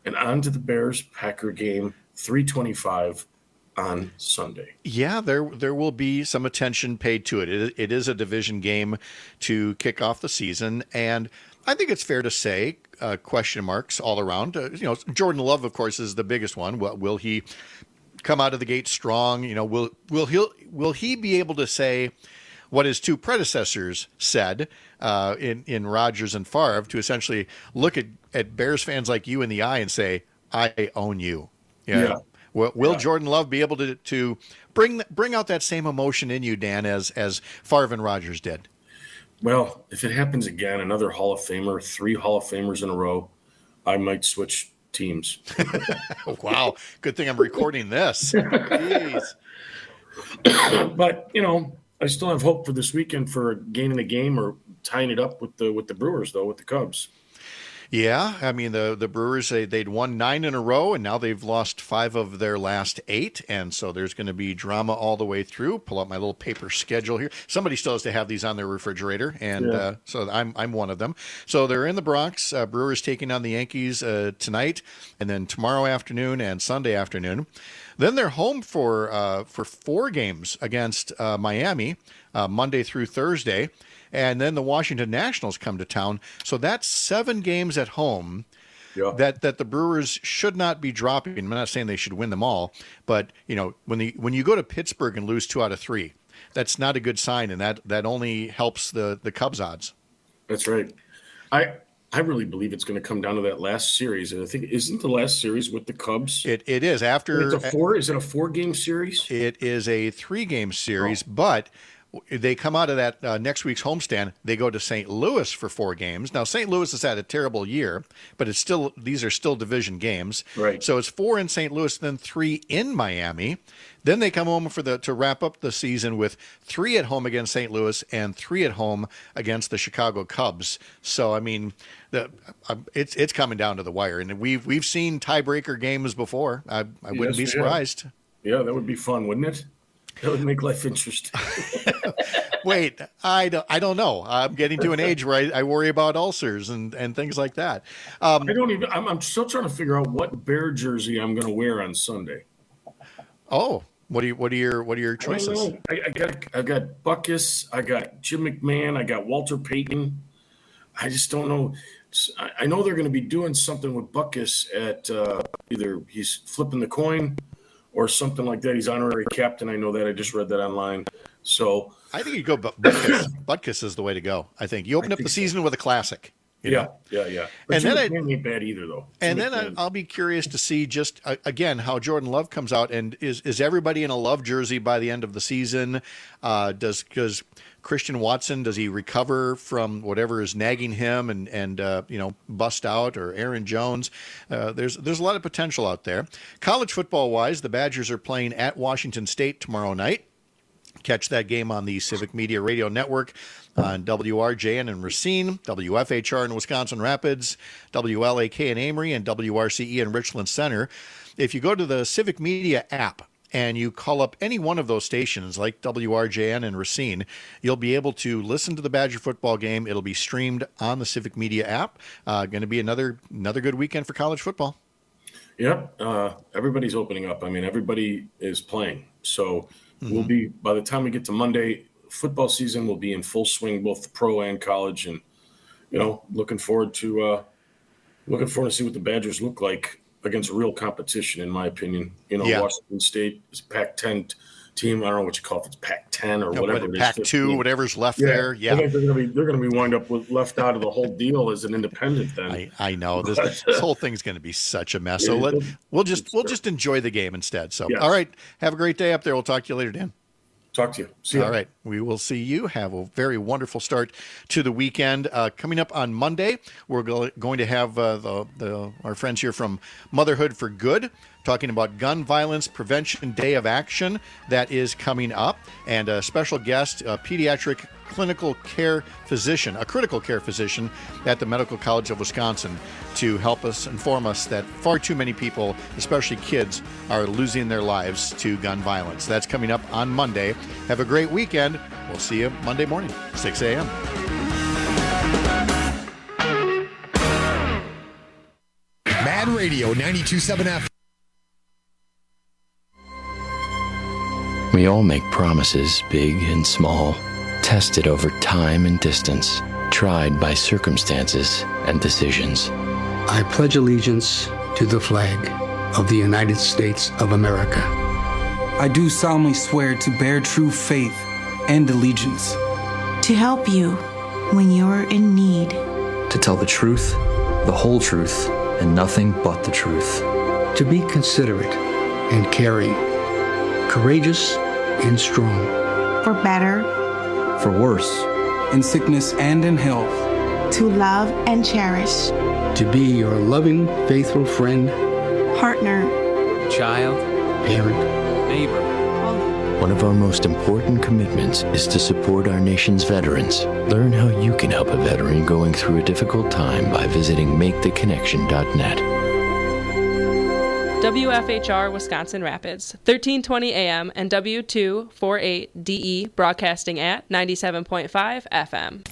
And on to the Bears-Packer game, three twenty-five on Sunday. Yeah, there there will be some attention paid to it. It, it is a division game to kick off the season, and I think it's fair to say uh, question marks all around. Uh, you know, Jordan Love, of course, is the biggest one. Will, will he come out of the gate strong? You know, will will he will he be able to say what his two predecessors said uh, in in Rodgers and Favre, to essentially look at, at Bears fans like you in the eye and say, "I own you." You know? Yeah. Will, will yeah. Jordan Love be able to to bring bring out that same emotion in you, Dan, as as Favre and Rodgers did? Well, if it happens again, another Hall of Famer, three Hall of Famers in a row, I might switch teams. Wow. Good thing I'm recording this. Jeez. But, you know, I still have hope for this weekend for gaining a game or tying it up with the with the Brewers, though, with the Cubs. Yeah, I mean, the the Brewers, they, they'd won nine in a row, and now they've lost five of their last eight, and so there's going to be drama all the way through. Pull out my little paper schedule here. Somebody still has to have these on their refrigerator, and yeah. uh, so I'm I'm one of them. So they're in the Bronx. Uh, Brewers taking on the Yankees uh, tonight, and then tomorrow afternoon and Sunday afternoon. Then they're home for uh, for four games against uh, Miami, uh, Monday through Thursday. And then the Washington Nationals come to town. So that's seven games at home yeah. that, that the Brewers should not be dropping. I'm not saying they should win them all, but you know, when the when you go to Pittsburgh and lose two out of three, that's not a good sign, and that, that only helps the, the Cubs odds. That's right. I I really believe it's going to come down to that last series. And I think isn't the last series with the Cubs? It it is after it's a four. Is it a four game series? It is a three game series, oh. but they come out of that uh, next week's homestand. They go to Saint Louis for four games. Now, Saint Louis has had a terrible year, but it's still these are still division games. Right. So it's four in Saint Louis, then three in Miami. Then they come home for the to wrap up the season with three at home against Saint Louis and three at home against the Chicago Cubs. So I mean, the uh, it's it's coming down to the wire, and we've we've seen tiebreaker games before. I, I wouldn't yes, be surprised. Yeah. yeah, that would be fun, wouldn't it? That would make life interesting. Wait, I don't, I don't know. I'm getting to an age where I, I worry about ulcers and, and things like that. Um, I don't even. I'm, I'm still trying to figure out what Bear jersey I'm going to wear on Sunday. Oh, what are you, what are your what are your choices? I, I, I got I got Butkus, I got Jim McMahon, I got Walter Payton. I just don't know. I, I know they're going to be doing something with Butkus at uh, either he's flipping the coin or something like that. He's honorary captain. I know that. I just read that online. So I think you go Butkus. Butkus is the way to go. I think you open up the season with a classic. You yeah, know? yeah, yeah. But and then it ain't bad either, though. And then I, I'll be curious to see just uh, again how Jordan Love comes out, and is is everybody in a Love jersey by the end of the season? Uh, does does Christian Watson, does he recover from whatever is nagging him and and uh, you know bust out, or Aaron Jones? Uh, there's there's a lot of potential out there. College football wise, the Badgers are playing at Washington State tomorrow night. Catch that game on the Civic Media Radio Network on W R J N in Racine, W F H R in Wisconsin Rapids, W L A K in Amory, and W R C E in Richland Center. If you go to the Civic Media app and you call up any one of those stations, like W R J N in Racine, you'll be able to listen to the Badger football game. It'll be streamed on the Civic Media app. Uh, going to be another another good weekend for college football. Yep, uh, everybody's opening up. I mean, everybody is playing. So mm-hmm. we'll be, by the time we get to Monday, football season will be in full swing, both the pro and college. And, you know, looking forward to uh, looking forward to see what the Badgers look like against real competition, in my opinion. You know, yeah. Washington State is a Pac ten team. I don't know what you call it. It's Pac ten or no, whatever it is. Pac two, whatever's left yeah. there. Yeah, I think they're going to be they're going to be wind up with left out of the whole deal as an independent. Then I, I know this, this whole thing's going to be such a mess. So let, we'll just we'll just enjoy the game instead. So yeah. all right, have a great day up there. We'll talk to you later, Dan. Talk to you. See you. All right. We will see you. Have a very wonderful start to the weekend. Uh, coming up on Monday, we're go- going to have uh, the, the our friends here from Motherhood for Good talking about Gun Violence Prevention Day of Action. That is coming up. And a special guest, a pediatric clinical care physician, a critical care physician at the Medical College of Wisconsin, to help us, inform us that far too many people, especially kids, are losing their lives to gun violence. That's coming up on Monday. Have a great weekend. We'll see you Monday morning, six a.m. Mad Radio. Radio ninety-two point seven F M. We all make promises, big and small, tested over time and distance, tried by circumstances and decisions. I pledge allegiance to the flag of the United States of America. I do solemnly swear to bear true faith and allegiance. To help you when you're in need. To tell the truth, the whole truth, and nothing but the truth. To be considerate and caring, courageous and strong. For better. For worse. In sickness and in health. To love and cherish. To be your loving, faithful friend. Partner. Child. Parent. Neighbor. One of our most important commitments is to support our nation's veterans. Learn how you can help a veteran going through a difficult time by visiting make the connection dot net. W F H R Wisconsin Rapids, thirteen twenty A M and W two forty-eight D E, broadcasting at ninety-seven point five F M.